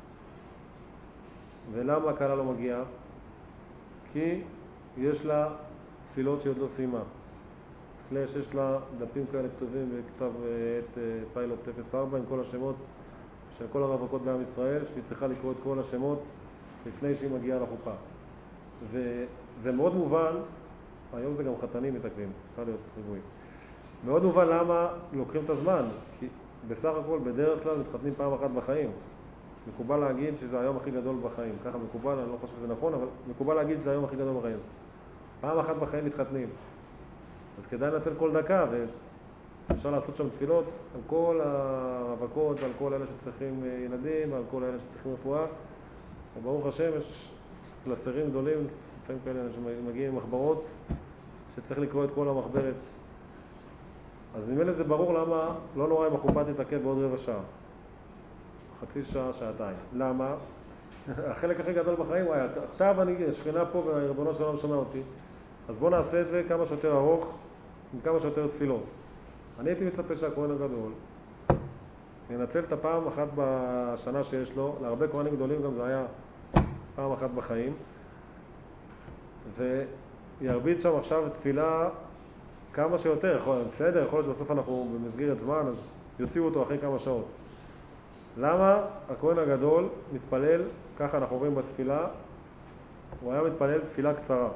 Speaker 1: ולמה הכלה לא מגיעה? כי יש לה תפילות שהיא עוד לא סיימה. סלש יש לה דפים כאלה כתובים בכתב עת פיילוט 04 עם כל השמות של כל הרווקות בעם ישראל, שהיא צריכה לקרוא את כל השמות לפני שהיא מגיעה לחופה. וזה מאוד מובן, היום זה גם חתנים מתעכבים, צריך להיות ריבוי. מאוד מובן למה לוקחים את הזמן, כי בסך הכל בדרך כלל מתחתנים פעם אחת בחיים. מקובל להגיד שזה היום הכי גדול בחיים, ככה מקובל, אני לא חושב שזה נכון, אבל מקובל להגיד שזה היום הכי גדול בחיים. פעם אחת בחיים מתחתנים. אז כדאי לנצל כל דקה, ואפשר לעשות שם תפילות על כל הרווקות, על כל אלה שצריכים ילדים, על כל אלה שצריכים רפואה. וברוך השם יש קלסרים גדולים, לפעמים כאלה שמגיעים עם מחברות, שצריך לקרוא את כל המחברת. אז נראה לי זה ברור למה לא נורא אם החופה תתעכב בעוד רבע שעה. חצי שעה, שעתיים. למה? החלק הכי גדול בחיים הוא היה, עכשיו אני שכינה פה והריבונו של עולם שומע אותי, אז בוא נעשה את זה כמה שיותר ארוך, עם כמה שיותר תפילות. אני הייתי מצפה שהכהן הגדול ינצל את הפעם אחת בשנה שיש לו, להרבה כהנים גדולים גם זה היה פעם אחת בחיים, וירביץ שם עכשיו תפילה כמה שיותר, בסדר, יכול להיות שבסוף אנחנו במסגרת זמן, אז יוציאו אותו אחרי כמה שעות. למה הכהן הגדול מתפלל, ככה אנחנו רואים בתפילה, הוא היה מתפלל תפילה קצרה.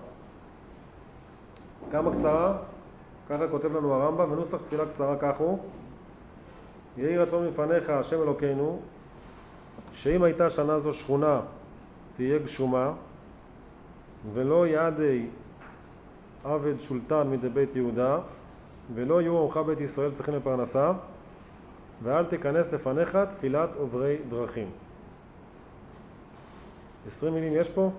Speaker 1: כמה קצרה? ככה כותב לנו הרמב"ם, ונוסח תפילה קצרה כך הוא: יהי רצון מפניך השם אלוקינו, שאם הייתה שנה זו שכונה תהיה גשומה, ולא יעדי עבד שולטן מדי בית יהודה, ולא יהיו עמך בית ישראל צריכים לפרנסה, ואל תיכנס לפניך תפילת עוברי דרכים. 20 מילים יש פה?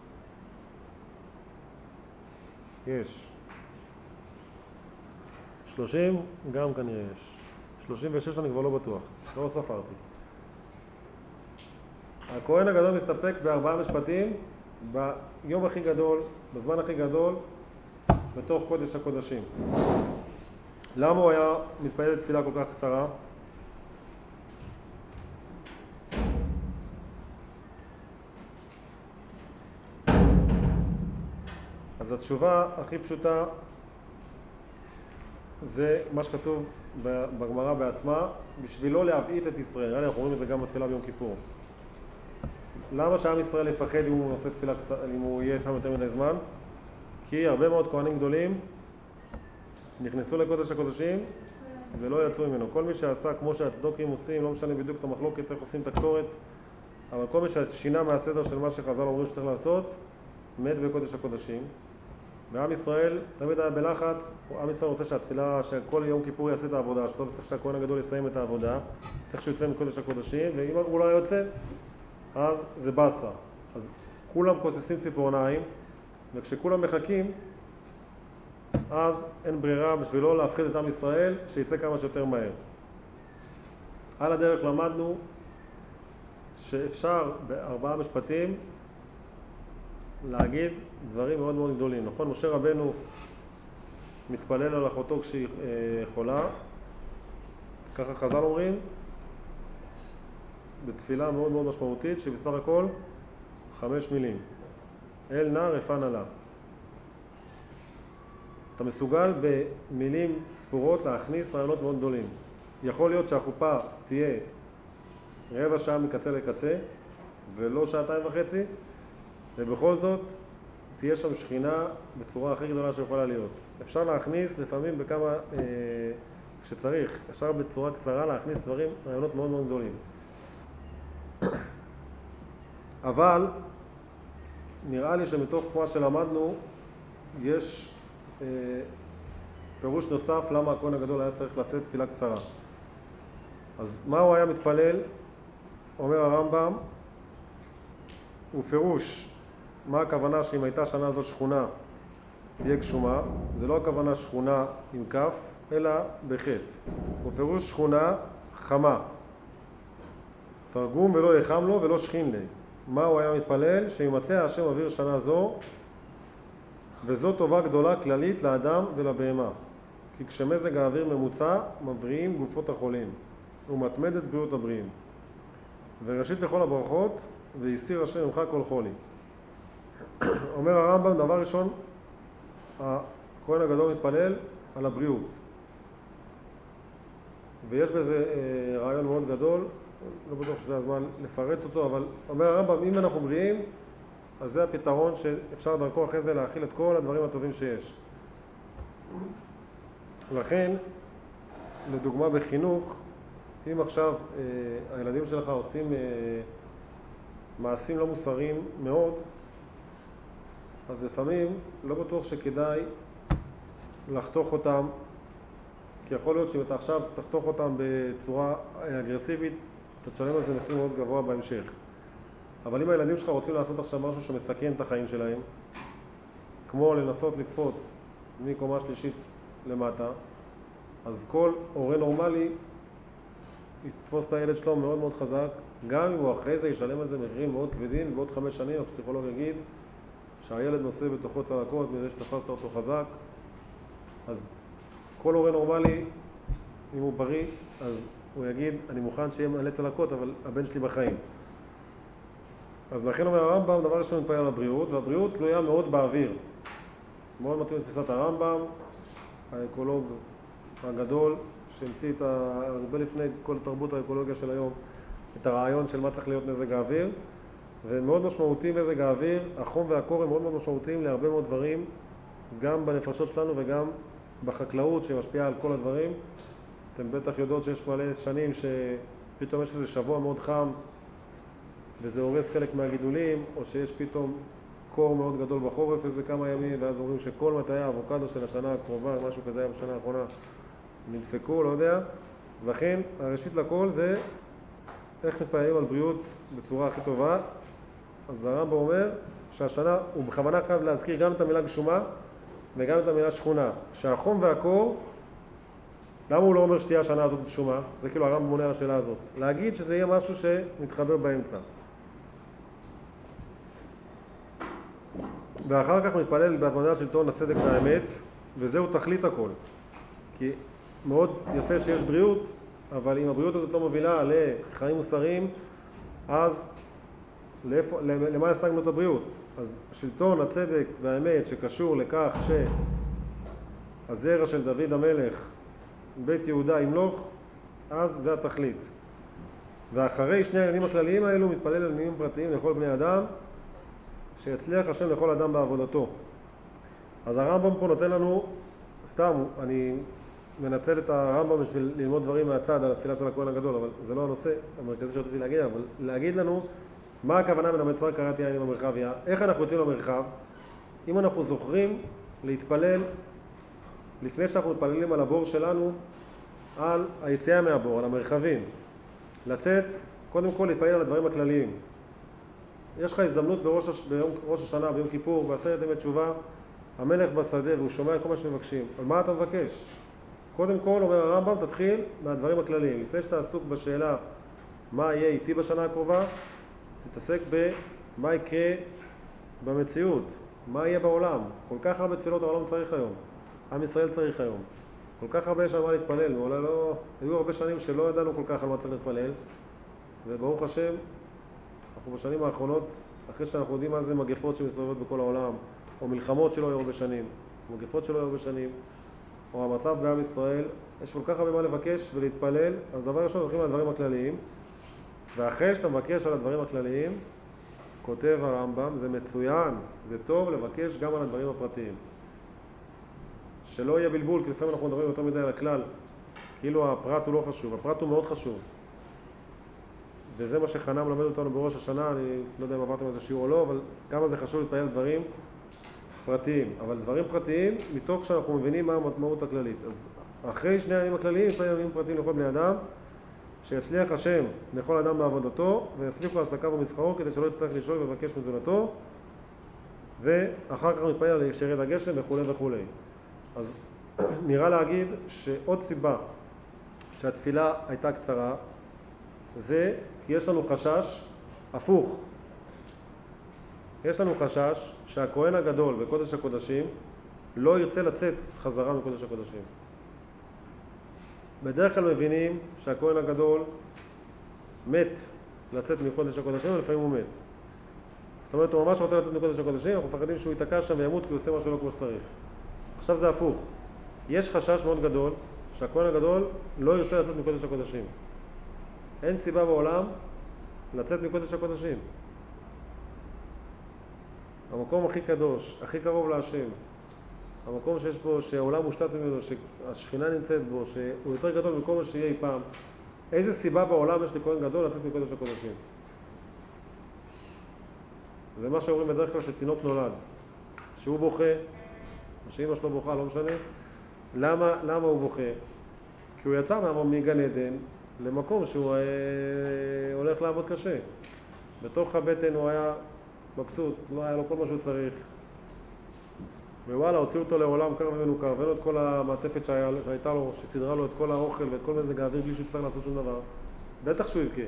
Speaker 1: יש. 30 גם כנראה יש. 36 אני כבר לא בטוח, לא ספרתי. הכהן הגדול מסתפק ב4 משפטים ביום הכי גדול, בזמן הכי גדול, בתוך קודש הקודשים. למה הוא היה מתפלל תפילה כל כך קצרה? אז התשובה הכי פשוטה זה מה שכתוב בגמרא בעצמה, בשבילו להבעית את ישראל. אנחנו רואים את זה גם בתפילה ביום כיפור. למה שעם ישראל יפחד אם הוא עושה תפילה קצרה, אם הוא יהיה שם יותר מדי זמן? כי הרבה מאוד כהנים גדולים נכנסו לקודש הקודשים ולא יצאו ממנו. כל מי שעשה כמו שהצדוקים עושים, לא משנה בדיוק את המחלוקת איך עושים את הקטורת, אבל כל מי ששינה מהסדר של מה שחז"ל אומרים שצריך לעשות, מת בקודש הקודשים. ועם ישראל תמיד היה בלחץ, עם ישראל רוצה שהתפילה, שכל יום כיפור יעשה את העבודה שלו, צריך שהכהן הגדול יסיים את העבודה, צריך שהוא יצא מקודש הקודשים, ואם הוא לא יוצא, אז זה בסה. אז כולם כוססים ציפורניים, וכשכולם מחכים, אז אין ברירה בשבילו להפחיד את עם ישראל, שיצא כמה שיותר מהר. על הדרך למדנו שאפשר ב4 משפטים להגיד דברים מאוד מאוד גדולים. נכון, משה רבנו מתפלל על אחותו כשהיא חולה, ככה חז"ל אומרים, בתפילה מאוד מאוד משמעותית, שבסך הכל 5 מילים. אל נא רפא נא לה. אתה מסוגל במילים ספורות להכניס רעיונות מאוד גדולים. יכול להיות שהחופה תהיה רבע שעה מקצה לקצה, ולא 2.5 שעות, ובכל זאת תהיה שם שכינה בצורה הכי גדולה שיכולה להיות. אפשר להכניס לפעמים בכמה, כשצריך, אפשר בצורה קצרה להכניס דברים, רעיונות מאוד מאוד גדולים. אבל נראה לי שמתוך מה שלמדנו יש פירוש נוסף למה הכהן הגדול היה צריך לשאת תפילה קצרה. אז מה הוא היה מתפלל? אומר הרמב"ם, ופירוש מה הכוונה שאם הייתה שנה זו שכונה תהיה גשומה, זה לא הכוונה שכונה עם כף, אלא בחטא. ופירוש שכונה חמה. תרגום ולא יחם לו ולא שכין לי. מה הוא היה מתפלל? שימצא השם אוויר שנה זו, וזו טובה גדולה כללית לאדם ולבהמה. כי כשמזג האוויר ממוצע, מבריאים גופות החולים, ומתמד את בריאות הבריאים. וראשית לכל הברכות, ויסיר השם ממך כל חולי. אומר הרמב"ם, דבר ראשון, הכהן הגדול מתפלל על הבריאות. ויש בזה רעיון מאוד גדול, לא בטוח שזה הזמן לפרט אותו, אבל אומר הרמב"ם, אם אנחנו בריאים, אז זה הפתרון שאפשר דרכו אחרי זה להכיל את כל הדברים הטובים שיש. לכן, לדוגמה בחינוך, אם עכשיו הילדים שלך עושים מעשים לא מוסריים מאוד, אז לפעמים לא בטוח שכדאי לחתוך אותם, כי יכול להיות שאם אתה עכשיו תחתוך אותם בצורה אגרסיבית, אתה תשלם על זה מחיר מאוד גבוה בהמשך. אבל אם הילדים שלך רוצים לעשות עכשיו משהו שמסכן את החיים שלהם, כמו לנסות לקפוץ מקומה שלישית למטה, אז כל הורה נורמלי יתפוס את הילד שלו מאוד מאוד חזק, גם אם הוא אחרי זה ישלם על זה מחירים מאוד כבדים, ובעוד 5 שנים הפסיכולוג יגיד שהילד נושא בתוכו צלקות מזה שתפסת אותו חזק. אז כל הורה נורמלי, אם הוא בריא, אז הוא יגיד, אני מוכן שיהיה מלא צלקות, אבל הבן שלי בחיים. אז לכן אומר הרמב"ם, דבר ראשון מתפלל על הבריאות, והבריאות תלויה מאוד באוויר. מאוד מתאים לתפיסת הרמב"ם, האקולוג הגדול, שהמציא הרבה לפני כל תרבות האקולוגיה של היום, את הרעיון של מה צריך להיות מזג האוויר. ומאוד משמעותי מזג האוויר, החום והקור הם מאוד מאוד משמעותיים להרבה מאוד דברים, גם בנפשות שלנו וגם בחקלאות שמשפיעה על כל הדברים. אתם בטח יודעות שיש מלא שנים שפתאום יש איזה שבוע מאוד חם וזה הורס חלק מהגידולים, או שיש פתאום קור מאוד גדול בחורף איזה כמה ימים, ואז אומרים שכל מטעי האבוקדו של השנה הקרובה, משהו כזה היה בשנה האחרונה, נדפקו, לא יודע. לכן הראשית לכל זה איך מתפללים על בריאות בצורה הכי טובה. אז הרמב"ם אומר שהשנה הוא בכוונה חייב להזכיר גם את המילה גשומה וגם את המילה שכונה, שהחום והקור, למה הוא לא אומר שתהיה השנה הזאת גשומה? זה כאילו הרמב"ם מונה על השאלה הזאת, להגיד שזה יהיה משהו שמתחבר באמצע. ואחר כך מתפלל בהתמדת שלטון הצדק והאמת, וזהו תכלית הכל. כי מאוד יפה שיש בריאות, אבל אם הבריאות הזאת לא מובילה לחיים מוסריים, אז למה השגנו את הבריאות? אז שלטון הצדק והאמת שקשור לכך שהזרע של דוד המלך בית יהודה ימלוך, אז זה התכלית. ואחרי שני העניינים הכלליים האלו מתפלל על עניינים פרטיים לכל בני אדם, שיצליח השם לכל אדם בעבודתו. אז הרמב"ם פה נותן לנו, סתם, אני מנצל את הרמב"ם בשביל ללמוד דברים מהצד על התפילה של הכהן הגדול, אבל זה לא הנושא המרכזי שרציתי להגיד, אבל להגיד לנו מה הכוונה מן המצווה קראתי יין במרחביה, איך אנחנו יוצאים למרחב, אם אנחנו זוכרים להתפלל לפני שאנחנו מתפללים על הבור שלנו, על היציאה מהבור, על המרחבים, לצאת, קודם כל להתפלל על הדברים הכלליים. יש לך הזדמנות ביום ראש השנה, ביום כיפור, בעשרת ימי תשובה, המלך בשדה והוא שומע כל מה שמבקשים. על מה אתה מבקש? קודם כל, אומר הרמב"ם, תתחיל מהדברים הכלליים. לפני שאתה עסוק בשאלה מה יהיה איתי בשנה הקרובה, תתעסק במה יקרה במציאות, מה יהיה בעולם. כל כך הרבה תפילות העולם צריך היום, עם ישראל צריך היום. כל כך הרבה יש על מה להתפלל, ואולי לא, היו הרבה שנים שלא ידענו כל כך על מה צריך להתפלל, וברוך השם, אנחנו בשנים האחרונות, אחרי שאנחנו יודעים מה זה מגפות שמסתובבות בכל העולם, או מלחמות שלא היו הרבה שנים, מגפות שלא היו הרבה שנים, או המצב בעם ישראל, יש כל כך הרבה מה לבקש ולהתפלל. אז דבר ראשון הולכים על הדברים הכלליים, ואחרי שאתה מבקש על הדברים הכלליים, כותב הרמב"ם, זה מצוין, זה טוב לבקש גם על הדברים הפרטיים. שלא יהיה בלבול, כי לפעמים אנחנו מדברים יותר מדי על הכלל, כאילו הפרט הוא לא חשוב, הפרט הוא מאוד חשוב. וזה מה שחנם למד אותנו בראש השנה, אני לא יודע אם עברתם איזה שיעור או לא, אבל כמה זה חשוב להתפלל דברים פרטיים. אבל דברים פרטיים, מתוך שאנחנו מבינים מה המשמעות הכללית. אז אחרי שני הימים הכלליים, מתפלל ימים פרטיים לכל בני אדם, שיצליח השם לכל אדם בעבודתו, ויצליחו עסקיו ומסחרו, כדי שלא יצטרך לשאול ולבקש מזונתו, ואחר כך מתפלל על שירד הגשם וכו' וכו'. אז נראה להגיד שעוד סיבה שהתפילה הייתה קצרה, זה כי יש לנו חשש הפוך. יש לנו חשש שהכהן הגדול בקודש הקודשים לא ירצה לצאת חזרה מקודש הקודשים. בדרך כלל מבינים שהכהן הגדול מת לצאת מקודש הקודשים, ולפעמים הוא מת. זאת אומרת, הוא ממש רוצה לצאת מקודש הקודשים, אנחנו מפחדים שהוא ייתקע שם וימות כי הוא עושה משהו לא כמו שצריך. עכשיו זה הפוך. יש חשש מאוד גדול שהכהן הגדול לא ירצה לצאת מקודש הקודשים. אין סיבה בעולם לצאת מקודש הקודשים. המקום הכי קדוש, הכי קרוב להשם, המקום שיש בו, שהעולם מושתת ממנו, שהשכינה נמצאת בו, שהוא יותר גדול מכל מה שיהיה אי פעם. איזה סיבה בעולם יש לכהן גדול לצאת מקודש הקודשים? זה מה שאומרים בדרך כלל שתינוק נולד, שהוא בוכה, או שאמא שלו בוכה, לא משנה. למה הוא בוכה? כי הוא יצא מגן עדן למקום שהוא הולך לעבוד קשה. בתוך הבטן הוא היה מבסוט, לא היה לו כל מה שהוא צריך. ווואלה, הוציאו אותו לעולם קר ומנוכר, ואין לו את כל המעטפת שהייתה לו, שסדרה לו את כל האוכל ואת כל מזג האוויר בלי שצריך לעשות שום דבר. בטח שהוא יבכה.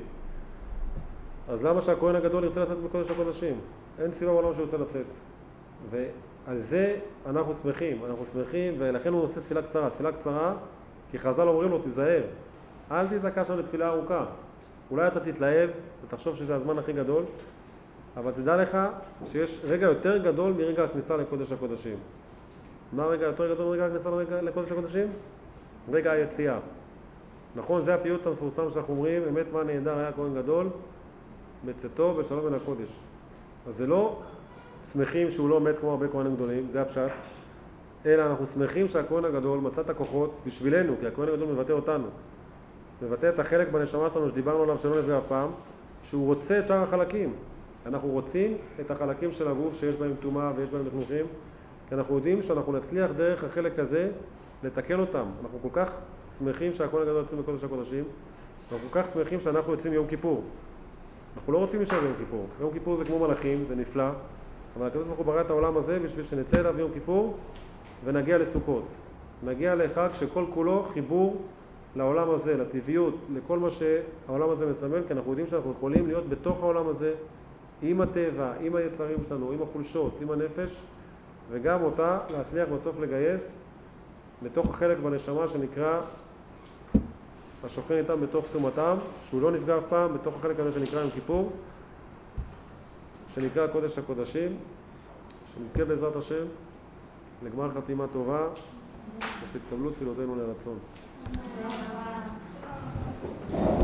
Speaker 1: אז למה שהכהן הגדול ירצה לצאת מקודש הקודשים? אין סיבה בעולם שהוא ירצה לצאת. ועל זה אנחנו שמחים, ולכן הוא עושה תפילה קצרה. תפילה קצרה, כי חז"ל אומרים לו, תיזהר, אל תתעקש שם לתפילה ארוכה. אולי אתה תתלהב ותחשוב שזה הזמן הכי גדול, אבל תדע לך שיש רגע יותר גדול מרגע הכניסה לקודש הקודשים. מה הרגע יותר גדול מרגע הכניסה לקודש הקודשים? רגע היציאה. נכון, זה הפיוט המפורסם שאנחנו אומרים, אמת מה נהדר היה כהן גדול, בצאתו בשלום מן הקודש. אז זה לא שמחים שהוא לא מת כמו הרבה כהנים גדולים, זה הפשט, אלא אנחנו שמחים שהכהן הגדול מצא את הכוחות בשבילנו, כי הכהן הגדול מבטא אותנו. מבטא את החלק בנשמה שלנו שדיברנו עליו שלא נפגע אף פעם, שהוא רוצה את שאר החלקים. אנחנו רוצים את החלקים של הגוף שיש בהם טומאה ויש בהם לכלוכים, כי אנחנו יודעים שאנחנו נצליח דרך החלק הזה לתקן אותם. אנחנו כל כך שמחים שהכהן הגדול יוצא מקודש הקודשים, אנחנו כל כך שמחים שאנחנו יוצאים יום כיפור. אנחנו לא רוצים להישאר ביום כיפור. יום כיפור זה כמו מלאכים, זה נפלא, אבל הקדוש ברוך הוא ברא את העולם הזה בשביל שנצא אליו יום כיפור ונגיע לסוכות. נגיע לחג שכל כולו חיבור לעולם הזה, לטבעיות, לכל מה שהעולם הזה מסמל, כי אנחנו יודעים שאנחנו יכולים להיות בתוך העולם הזה עם הטבע, עם היצרים שלנו, עם החולשות, עם הנפש, וגם אותה להצליח בסוף לגייס לתוך החלק בנשמה שנקרא השוכן איתם בתוך תומתם, שהוא לא נפגע אף פעם, בתוך החלק הזה שנקרא יום כיפור, שנקרא קודש הקודשים, שנזכה בעזרת השם לגמר חתימה טובה ושתקבלו תפילותינו לרצון.